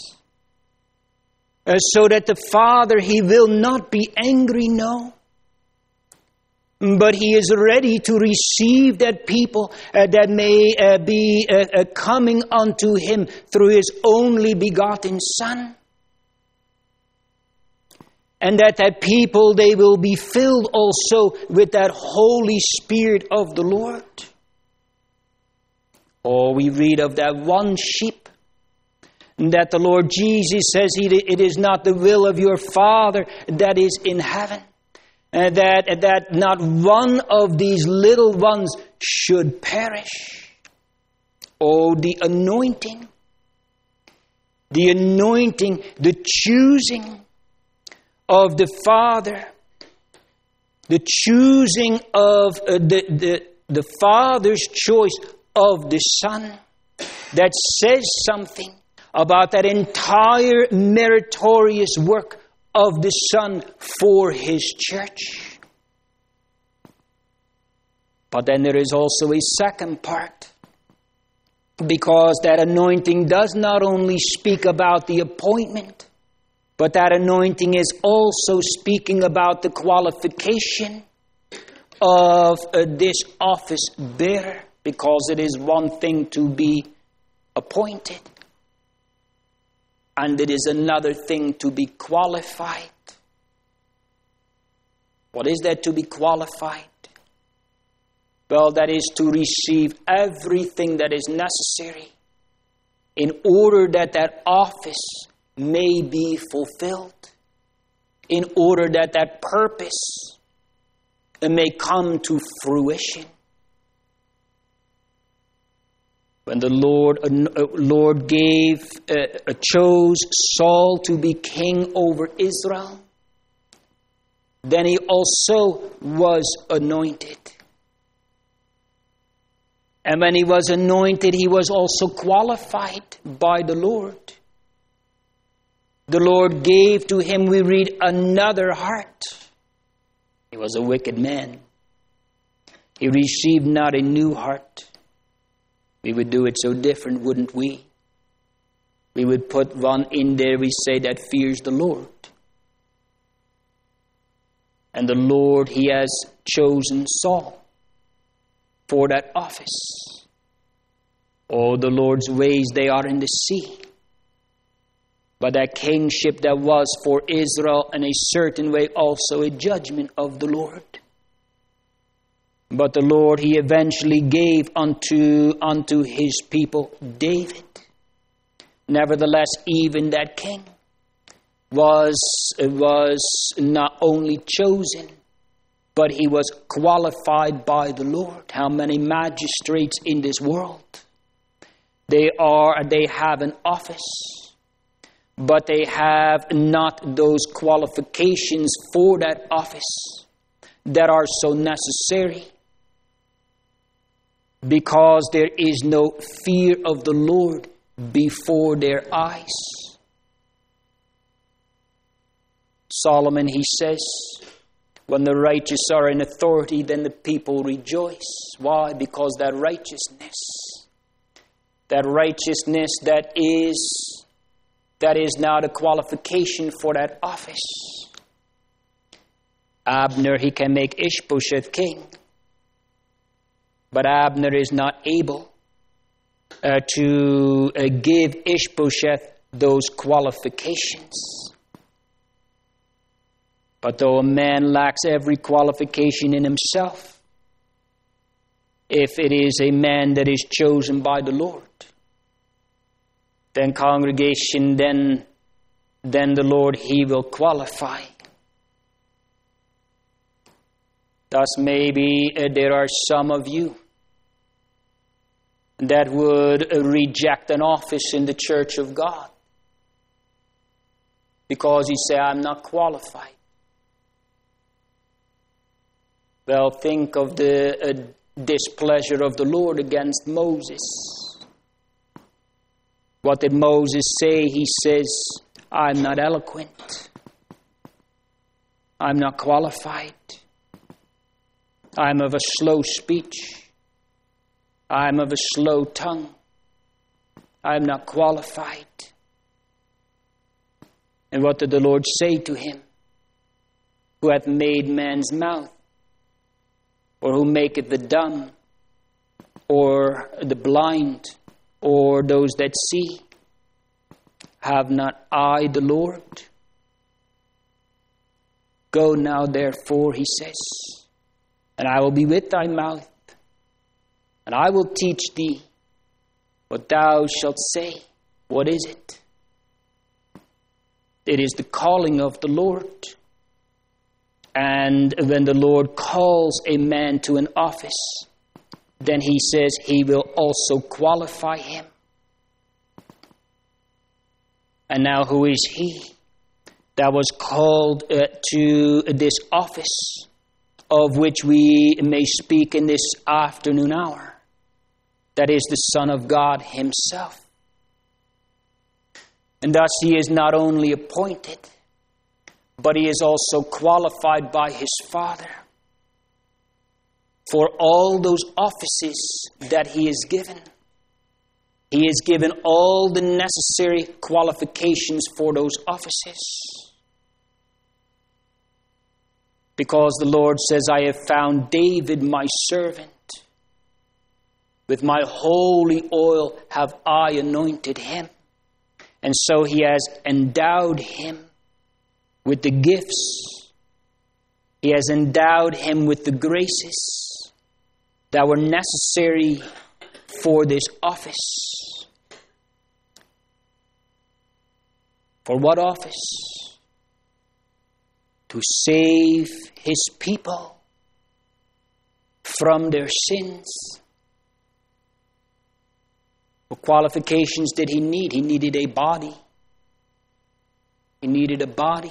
So that the Father, he will not be angry, no. But he is ready to receive that people that may be coming unto him through his only begotten Son. And that people, they will be filled also with that Holy Spirit of the Lord. Oh, we read of that one sheep. That the Lord Jesus says, it is not the will of your Father that is in heaven. That not one of these little ones should perish. Oh, the anointing. The anointing, the choosing of the Father, the choosing of the Father's choice of the Son that says something about that entire meritorious work of the Son for His church. But then there is also a second part, because that anointing does not only speak about the appointment, but that anointing is also speaking about the qualification of this office bearer, because it is one thing to be appointed, and it is another thing to be qualified. What is that, to be qualified? Well, that is to receive everything that is necessary in order that that office may be fulfilled, in order that that purpose may come to fruition. When the Lord chose Saul to be king over Israel, then he also was anointed. And when he was anointed, he was also qualified by the Lord. The Lord gave to him, we read, another heart. He was a wicked man. He received not a new heart. We would do it so different, wouldn't we? We would put one in there, we say, that fears the Lord. And the Lord, He has chosen Saul for that office. Oh, the Lord's ways, they are in the sea. But that kingship that was for Israel, in a certain way also a judgment of the Lord. But the Lord, He eventually gave unto His people David. Nevertheless, even that king was not only chosen, but he was qualified by the Lord. How many magistrates in this world? They have an office, but they have not those qualifications for that office that are so necessary, because there is no fear of the Lord before their eyes. Solomon, he says, when the righteous are in authority, then the people rejoice. Why? Because that righteousness that is not a qualification for that office. Abner, he can make Ishbosheth king, but Abner is not able to give Ishbosheth those qualifications. But though a man lacks every qualification in himself, if it is a man that is chosen by the Lord, then congregation, then the Lord, He will qualify. Thus maybe there are some of you that would reject an office in the church of God because you say, I'm not qualified. Well, think of the displeasure of the Lord against Moses. What did Moses say? He says, I'm not eloquent. I'm not qualified. I'm of a slow speech. I'm of a slow tongue. I'm not qualified. And what did the Lord say to him? Who hath made man's mouth? Or who maketh the dumb, or the blind, or those that see? Have not I the Lord? Go now, therefore, he says, and I will be with thy mouth, and I will teach thee what thou shalt say. What is it? It is the calling of the Lord. And when the Lord calls a man to an office, then He says He will also qualify him. And now who is he that was called to this office of which we may speak in this afternoon hour? that is the Son of God himself. And thus he is not only appointed, but he is also qualified by his Father for all those offices that he is given. He is given all the necessary qualifications for those offices. Because the Lord says, I have found David my servant. With my holy oil have I anointed him. And so he has endowed him with the gifts. He has endowed him with the graces that were necessary for this office. For what office? To save his people from their sins. What qualifications did he need? He needed a body. He needed a body.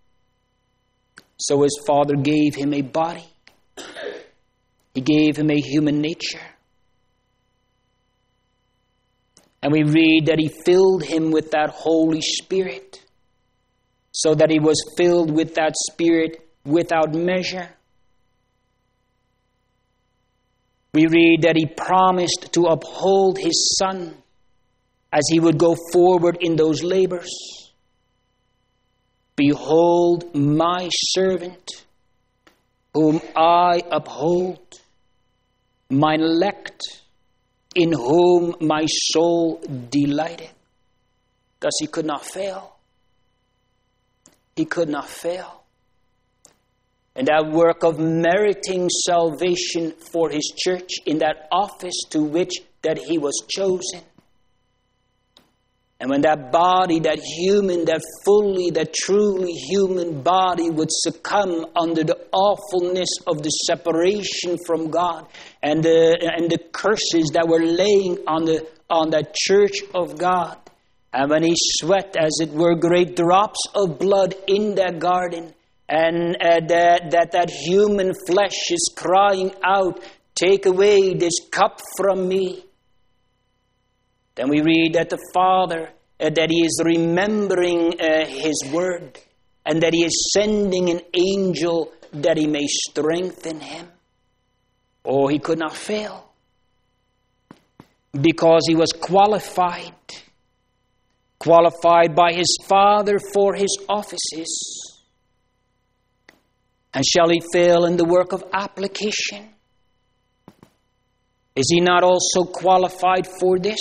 So his Father gave him a body. He gave him a human nature. And we read that he filled him with that Holy Spirit, so that he was filled with that Spirit without measure. We read that he promised to uphold his Son as he would go forward in those labors. Behold my servant, whom I uphold, mine elect, in whom my soul delighted. Thus he could not fail. He could not fail. And that work of meriting salvation for his church in that office to which that he was chosen. And when that body, that human, that fully, that truly human body would succumb under the awfulness of the separation from God and the curses that were laying on that church of God. And when he sweat, as it were, great drops of blood in that garden, and that human flesh is crying out, take away this cup from me. Then we read that the Father, that he is remembering his word, and that he is sending an angel that he may strengthen him. Oh, he could not fail, because he was qualified by his Father for his offices. And shall he fail in the work of application? Is he not also qualified for this?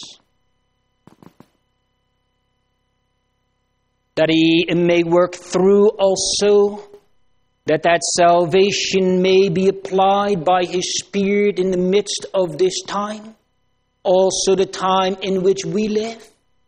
That he may work through also, that salvation may be applied by his Spirit in the midst of this time, also the time in which we live.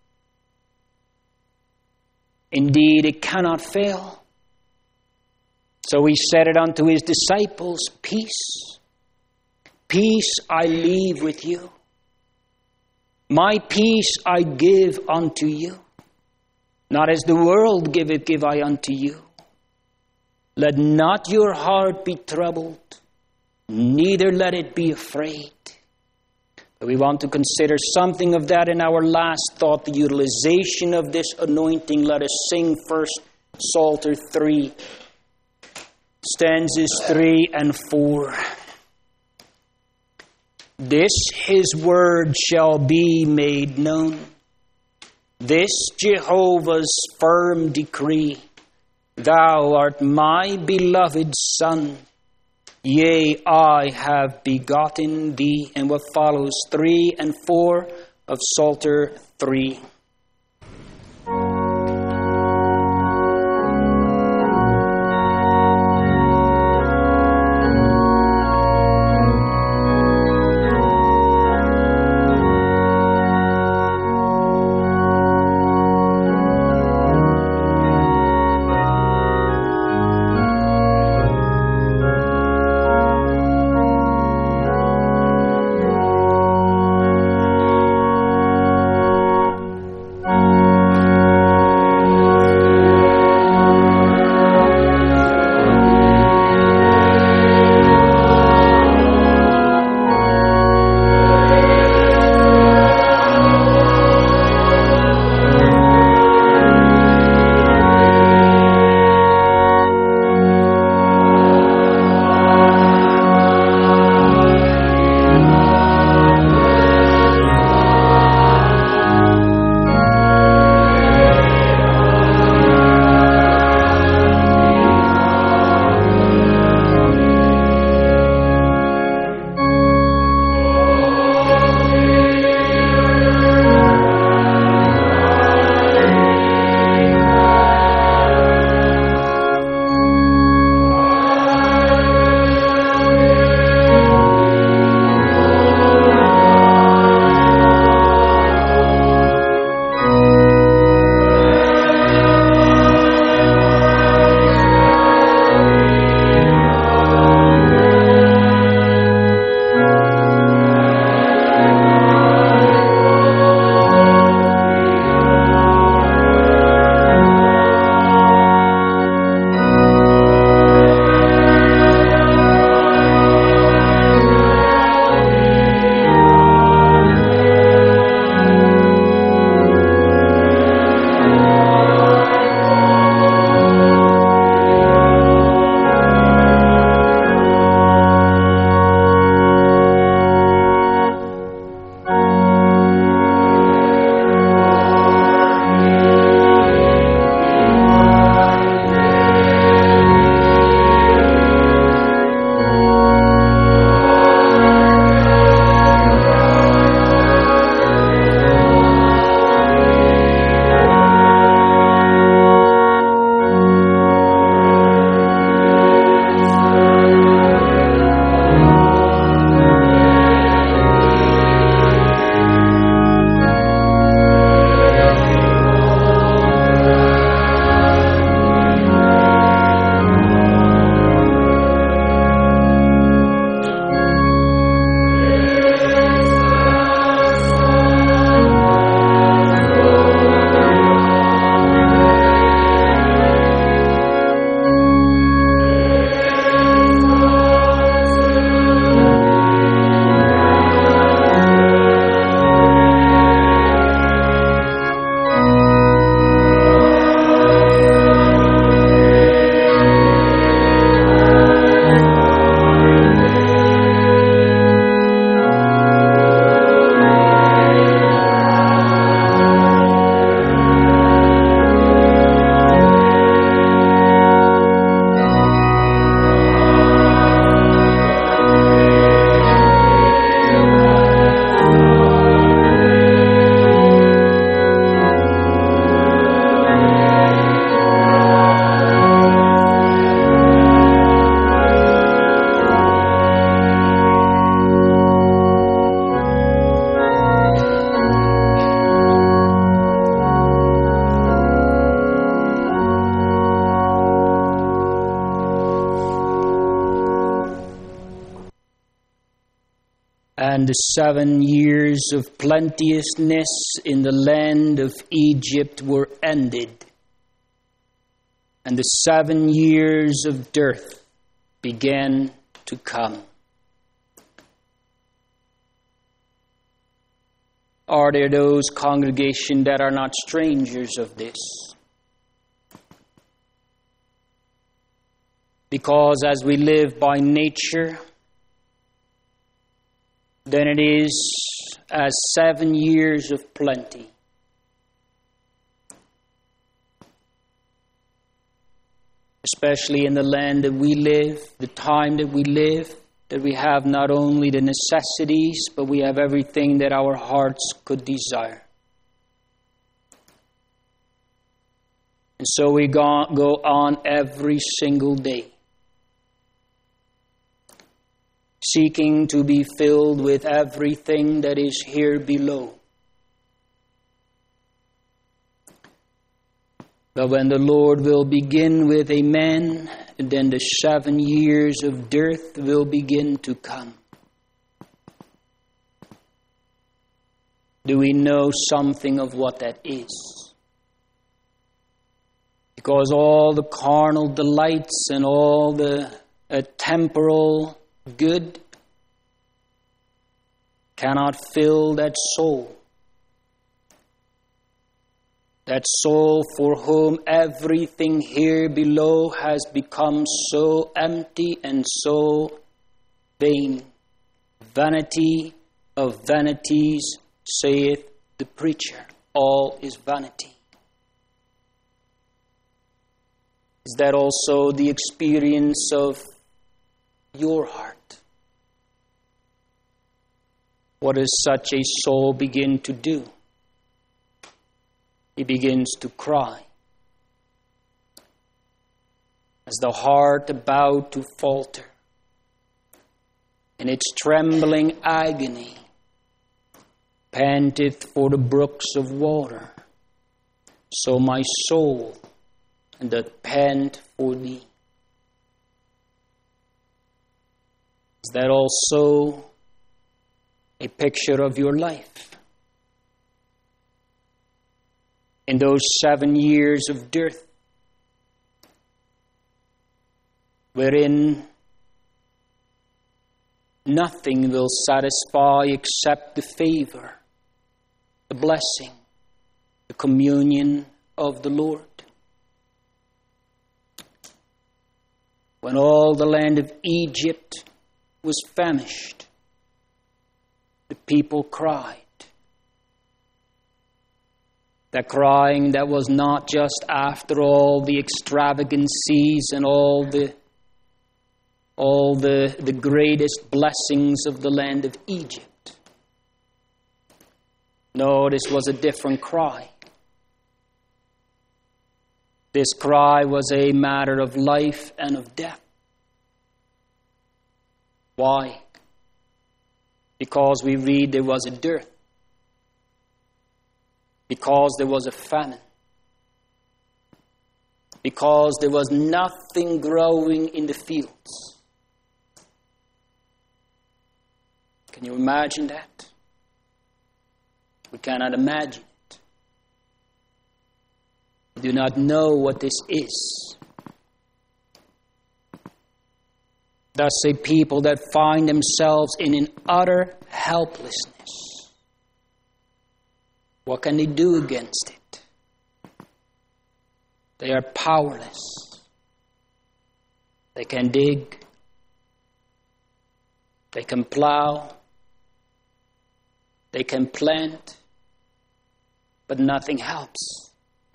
Indeed, it cannot fail. So he said it unto his disciples, peace. Peace I leave with you. My peace I give unto you. Not as the world giveth, give I unto you. Let not your heart be troubled, neither let it be afraid. But we want to consider something of that in our last thought, the utilization of this anointing. Let us sing first Psalter 3. Stanzas 3 and 4. This his word shall be made known, this Jehovah's firm decree. Thou art my beloved Son, yea, I have begotten thee. And what follows 3 and 4 of Psalter 3. And the 7 years of plenteousness in the land of Egypt were ended, and the 7 years of dearth began to come. Are there those congregation that are not strangers of this? Because as we live by nature, then it is as 7 years of plenty. Especially in the land that we live, the time that we live, that we have not only the necessities, but we have everything that our hearts could desire. And so we go on every single day, seeking to be filled with everything that is here below. But when the Lord will begin with a man, then the 7 years of dearth will begin to come. Do we know something of what that is? Because all the carnal delights and all the temporal good cannot fill that soul. That soul for whom everything here below has become so empty and so vain. Vanity of vanities, saith the preacher. All is vanity. Is that also the experience of your heart? What does such a soul begin to do? He begins to cry. As the heart about to falter, in its trembling agony, panteth for the brooks of water, so my soul doth pant for thee. Is that also a picture of your life? In those 7 years of dearth, wherein nothing will satisfy except the favor, the blessing, the communion of the Lord. When all the land of Egypt was famished, the people cried. That crying that was not just after all the extravagancies and all the greatest blessings of the land of Egypt. No, this was a different cry. This cry was a matter of life and of death. Why? Because we read there was a dearth. Because there was a famine. Because there was nothing growing in the fields. Can you imagine that? We cannot imagine it. We do not know what this is. Thus a people that find themselves in an utter helplessness. What can they do against it? They are powerless. They can dig. They can plow. They can plant. But nothing helps.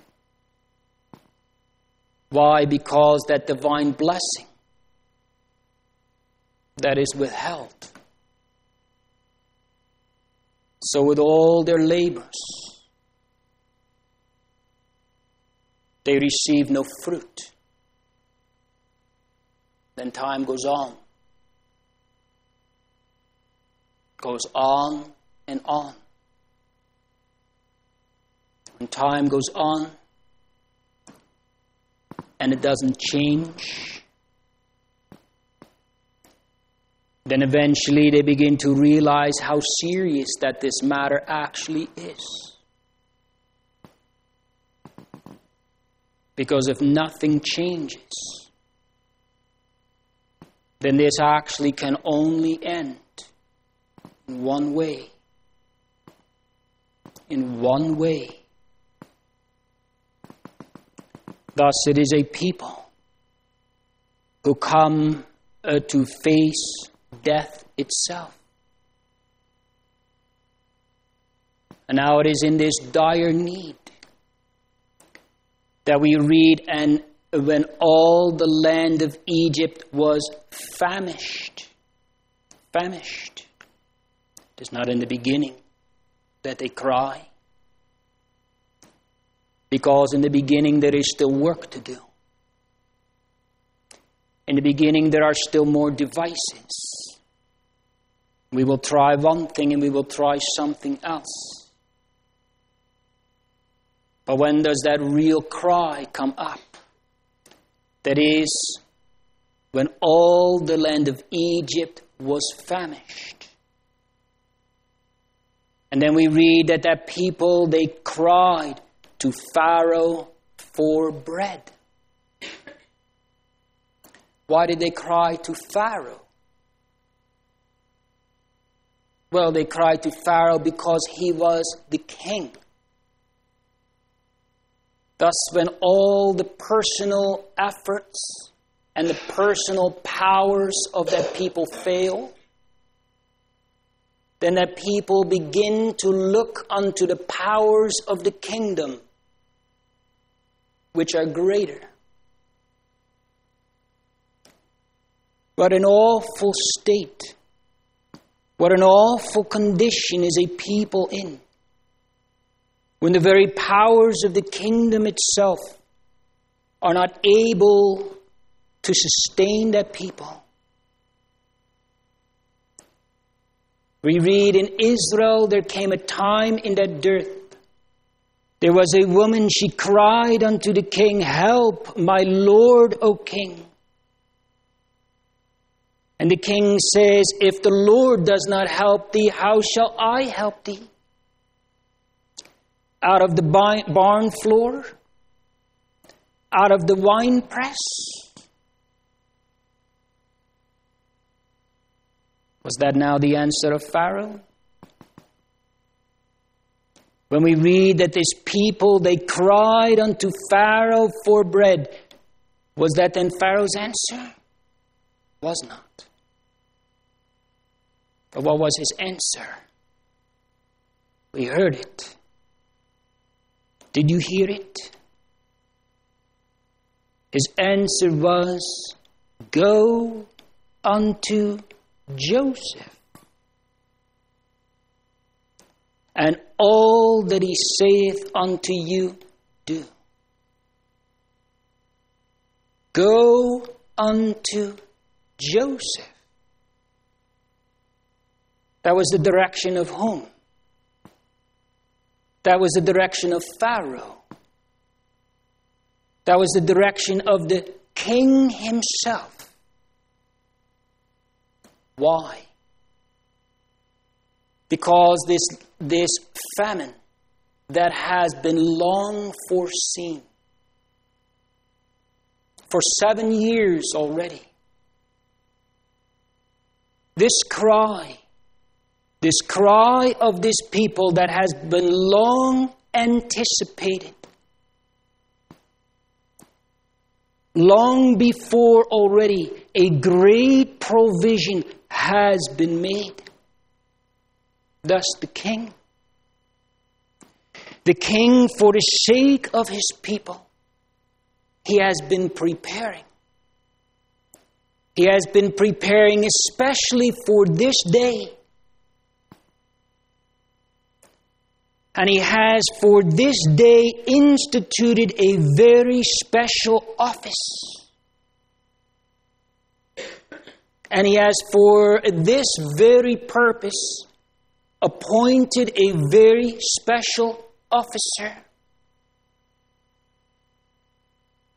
Why? Because that divine blessing that is withheld. So with all their labors, they receive no fruit. Then time goes on. Goes on and on. When time goes on and it doesn't change, Then eventually they begin to realize how serious that this matter actually is. Because if nothing changes, then this actually can only end in one way. In one way. Thus it is a people who come to face death itself. And now it is in this dire need that we read, and when all the land of Egypt was famished. Famished. It is not in the beginning that they cry. Because in the beginning there is still work to do. In the beginning there are still more devices. We will try one thing and we will try something else. But when does that real cry come up? That is, when all the land of Egypt was famished. And then we read that people, they cried to Pharaoh for bread. Why did they cry to Pharaoh? Well, they cried to Pharaoh because he was the king. Thus, when all the personal efforts and the personal powers of that people fail, then that people begin to look unto the powers of the kingdom, which are greater. What an awful state, what an awful condition is a people in, when the very powers of the kingdom itself are not able to sustain that people. We read in Israel, there came a time in that dearth. There was a woman, she cried unto the king, "Help, my Lord, O king." And the king says, "If the Lord does not help thee, how shall I help thee? Out of the barn floor? Out of the winepress?" Was that now the answer of Pharaoh? When we read that this people, they cried unto Pharaoh for bread, was that then Pharaoh's answer? Was not. But what was his answer? We heard it. Did you hear it? His answer was, "Go unto Joseph, and all that he saith unto you, do." Go unto Joseph. That was the direction of whom? That was the direction of Pharaoh. That was the direction of the king himself. Why? Because this famine that has been long foreseen for 7 years already. This cry of this people that has been long anticipated, long before already, a great provision has been made. Thus the king, for the sake of his people, he has been preparing. He has been preparing especially for this day. And he has for this day instituted a very special office. And he has for this very purpose appointed a very special officer,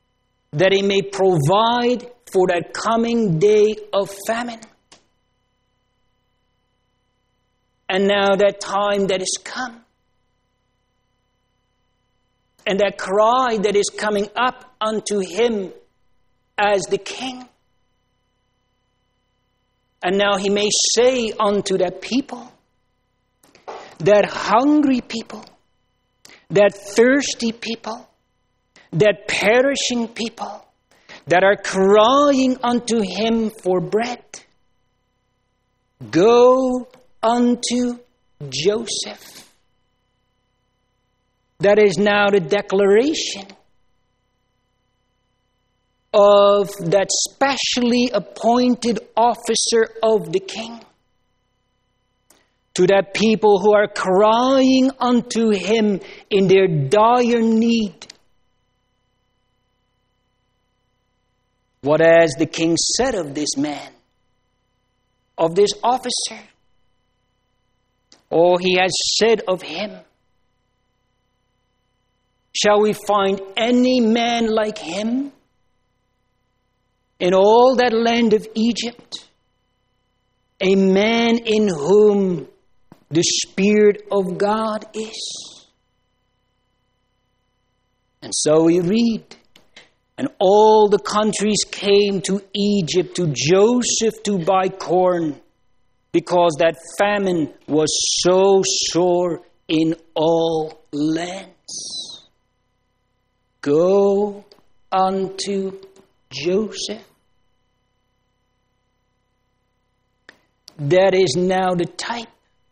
that he may provide for that coming day of famine. And now that time that is come. And that cry that is coming up unto him as the king. And now he may say unto that people, that hungry people, that thirsty people, that perishing people, that are crying unto him for bread, go unto Joseph. That is now the declaration of that specially appointed officer of the king to that people who are crying unto him in their dire need. What has the king said of this man, of this officer? Oh, he has said of him, shall we find any man like him in all that land of Egypt? A man in whom the Spirit of God is. And so we read, and all the countries came to Egypt, to Joseph to buy corn, because that famine was so sore in all lands. Go unto Joseph. That is now the type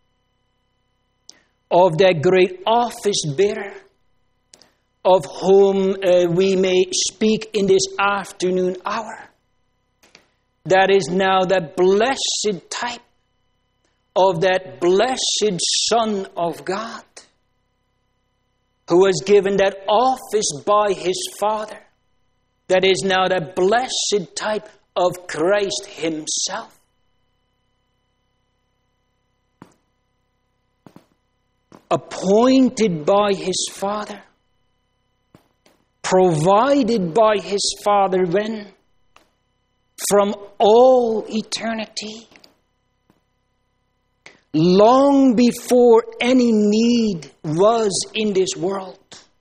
of that great office bearer of whom we may speak in this afternoon hour. That is now that blessed type of that blessed Son of God, who was given that office by his Father. That is now that blessed type of Christ himself. Appointed by his Father, provided by his Father when? From all eternity. Long before any need was in this world.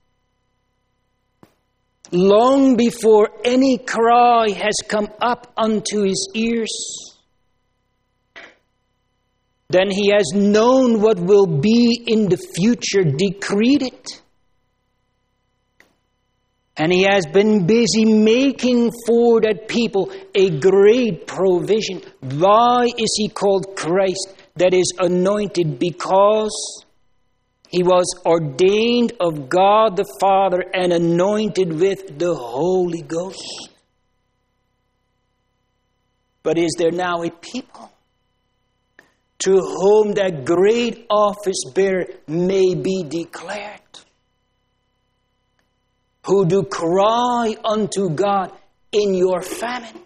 Long before any cry has come up unto his ears. Then he has known what will be in the future, decreed it. And he has been busy making for that people a great provision. Why is he called Christ? That is anointed because he was ordained of God the Father and anointed with the Holy Ghost. But is there now a people to whom that great office bearer may be declared, who do cry unto God in your famine?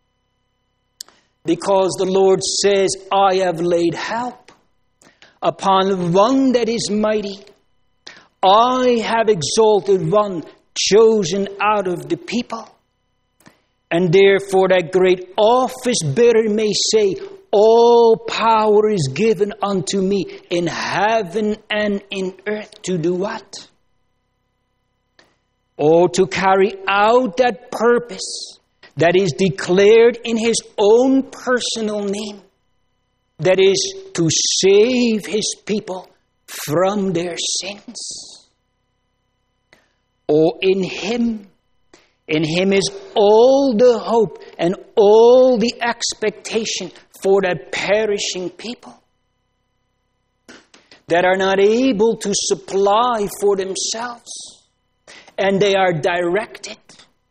Because the Lord says, I have laid help upon one that is mighty. I have exalted one chosen out of the people. And therefore that great office bearer may say, all power is given unto me in heaven and in earth. To do what? Or to carry out that purpose that is declared in his own personal name. That is to save his people from their sins. Or in him is all the hope and all the expectation for that perishing people that are not able to supply for themselves. And they are directed.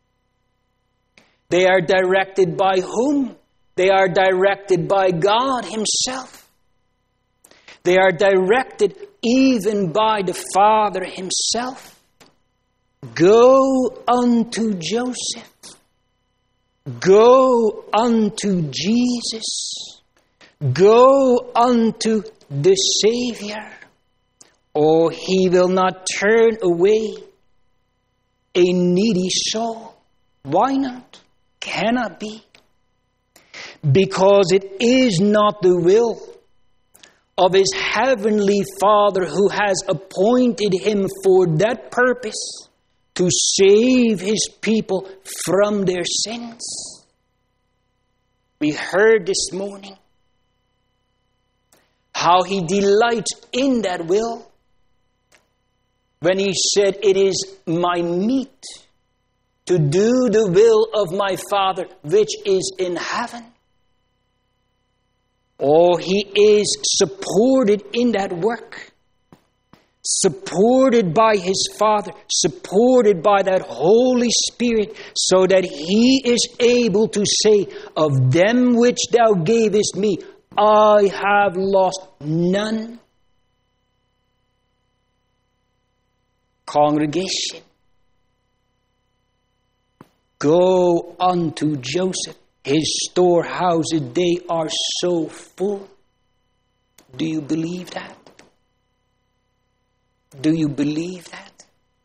They are directed by whom? They are directed by God himself. They are directed even by the Father himself. Go unto Joseph. Go unto Jesus. Go unto the Savior. Or he will not turn away a needy soul. Why not? Cannot be. Because it is not the will of his heavenly Father, who has appointed him for that purpose, to save his people from their sins. We heard this morning how he delights in that will when he said, "It is my meat to do the will of my Father which is in heaven." Oh, he is supported in that work, supported by his Father, supported by that Holy Spirit, so that he is able to say, "Of them which thou gavest me, I have lost none." Congregation, go unto Joseph. His storehouses, they are so full. Do you believe that? Do you believe that?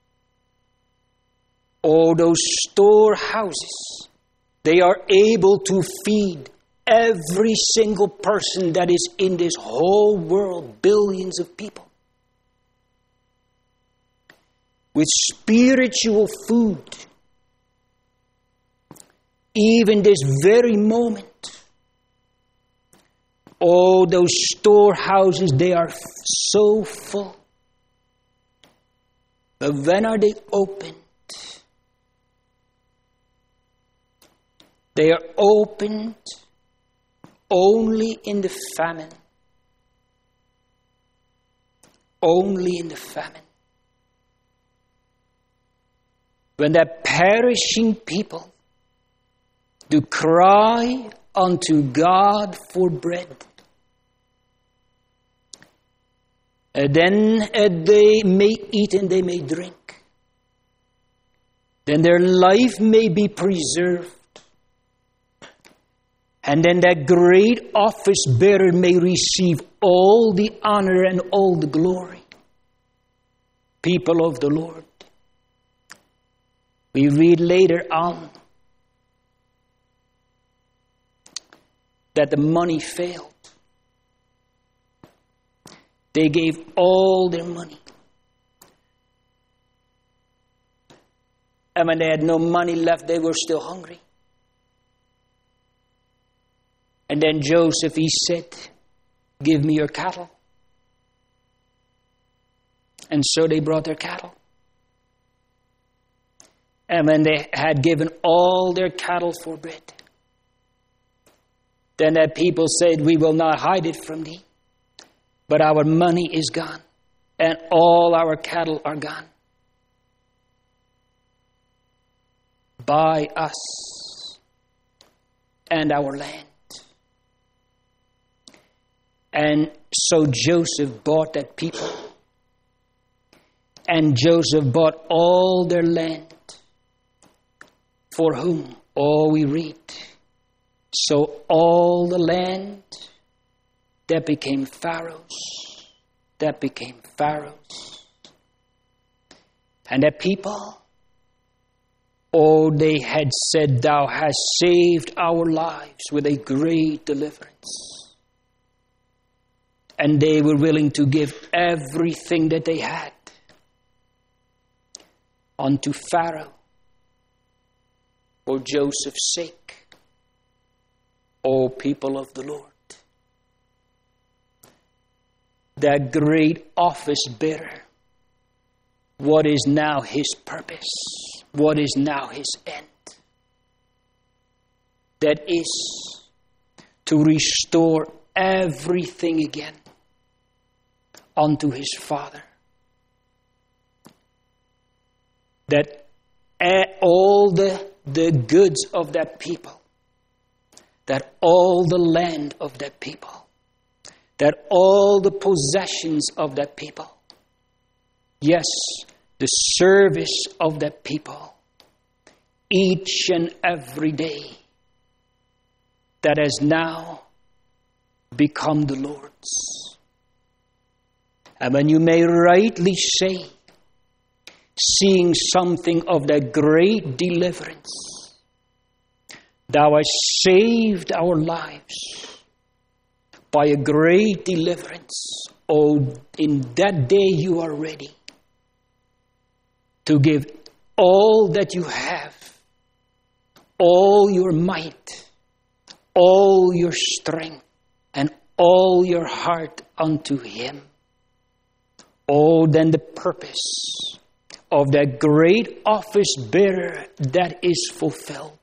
All those storehouses, they are able to feed every single person that is in this whole world, billions of people, with spiritual food. Even this very moment, all those storehouses, they are so full. But when are they opened? They are opened only in the famine. Only in the famine. When that perishing people to cry unto God for bread. Then they may eat and they may drink. Then their life may be preserved. And then that great office bearer may receive all the honor and all the glory. People of the Lord. We read later on that the money failed. They gave all their money. And when they had no money left, they were still hungry. And then Joseph, he said, "Give me your cattle." And so they brought their cattle. And when they had given all their cattle for bread, then that people said, "We will not hide it from thee, but our money is gone, and all our cattle are gone. Buy us and our land." And so Joseph bought that people. And Joseph bought all their land. For whom? Oh, we read. So all the land that became Pharaoh's, that became Pharaoh's. And that people, oh, they had said, "Thou hast saved our lives with a great deliverance." And they were willing to give everything that they had unto Pharaoh for Joseph's sake. O people of the Lord, that great office bearer, what is now his purpose? What is now his end? That is to restore everything again unto his Father. That all the goods of that people, that all the land of that people, that all the possessions of that people, yes, the service of that people, each and every day, that has now become the Lord's. And when you may rightly say, seeing something of that great deliverance, "Thou hast saved our lives. by a great deliverance. Oh, in that day you are ready to give all that you have, all your might, all your strength, and all your heart unto Him. Oh, then the purpose of that great office bearer that is fulfilled.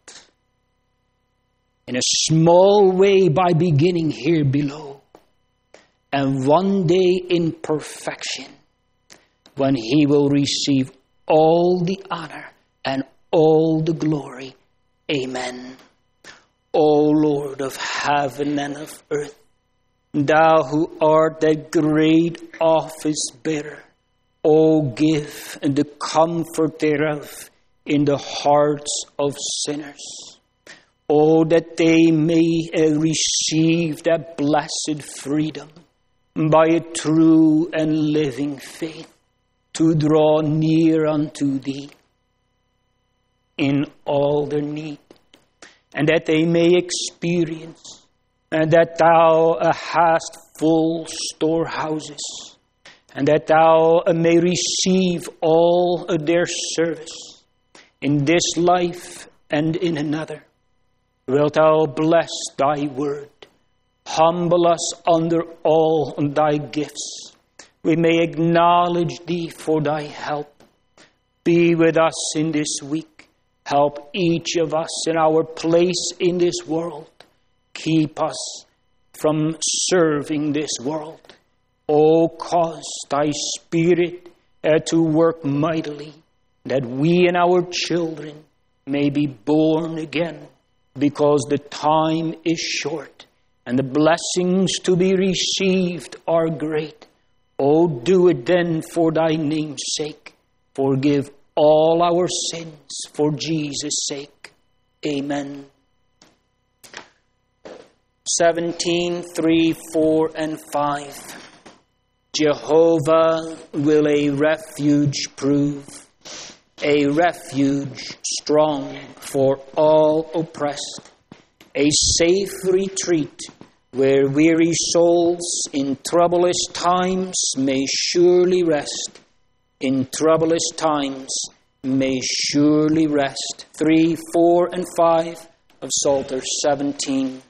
In a small way by beginning here below, and one day in perfection, when He will receive all the honor and all the glory. Amen. O Lord of heaven and of earth, Thou who art that great office bearer, O give the comfort thereof in the hearts of sinners. Oh, that they may receive that blessed freedom by a true and living faith to draw near unto Thee in all their need, and that they may experience and that Thou hast full storehouses, and that Thou may receive all their service in this life and in another. Wilt Thou bless Thy word, humble us under all Thy gifts. We may acknowledge Thee for Thy help. Be with us in this week. Help each of us in our place in this world. Keep us from serving this world. Oh, cause Thy Spirit to work mightily, that we and our children may be born again, because the time is short and the blessings to be received are great. Oh, do it then for Thy name's sake. Forgive all our sins for Jesus' sake. Amen. 17, 3, 4, and 5. Jehovah will a refuge prove, a refuge strong for all oppressed, a safe retreat where weary souls in troublous times may surely rest. In troublous times may surely rest. 3, 4, and 5 of Psalter 17.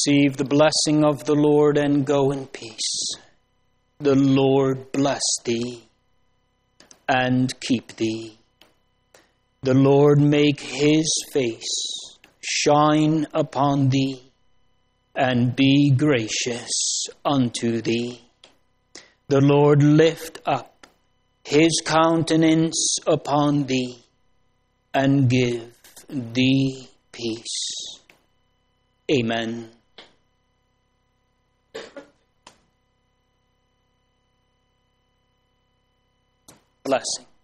Receive the blessing of the Lord and go in peace. The Lord bless thee and keep thee. The Lord make his face shine upon thee and be gracious unto thee. The Lord lift up his countenance upon thee and give thee peace. Amen. Blessing.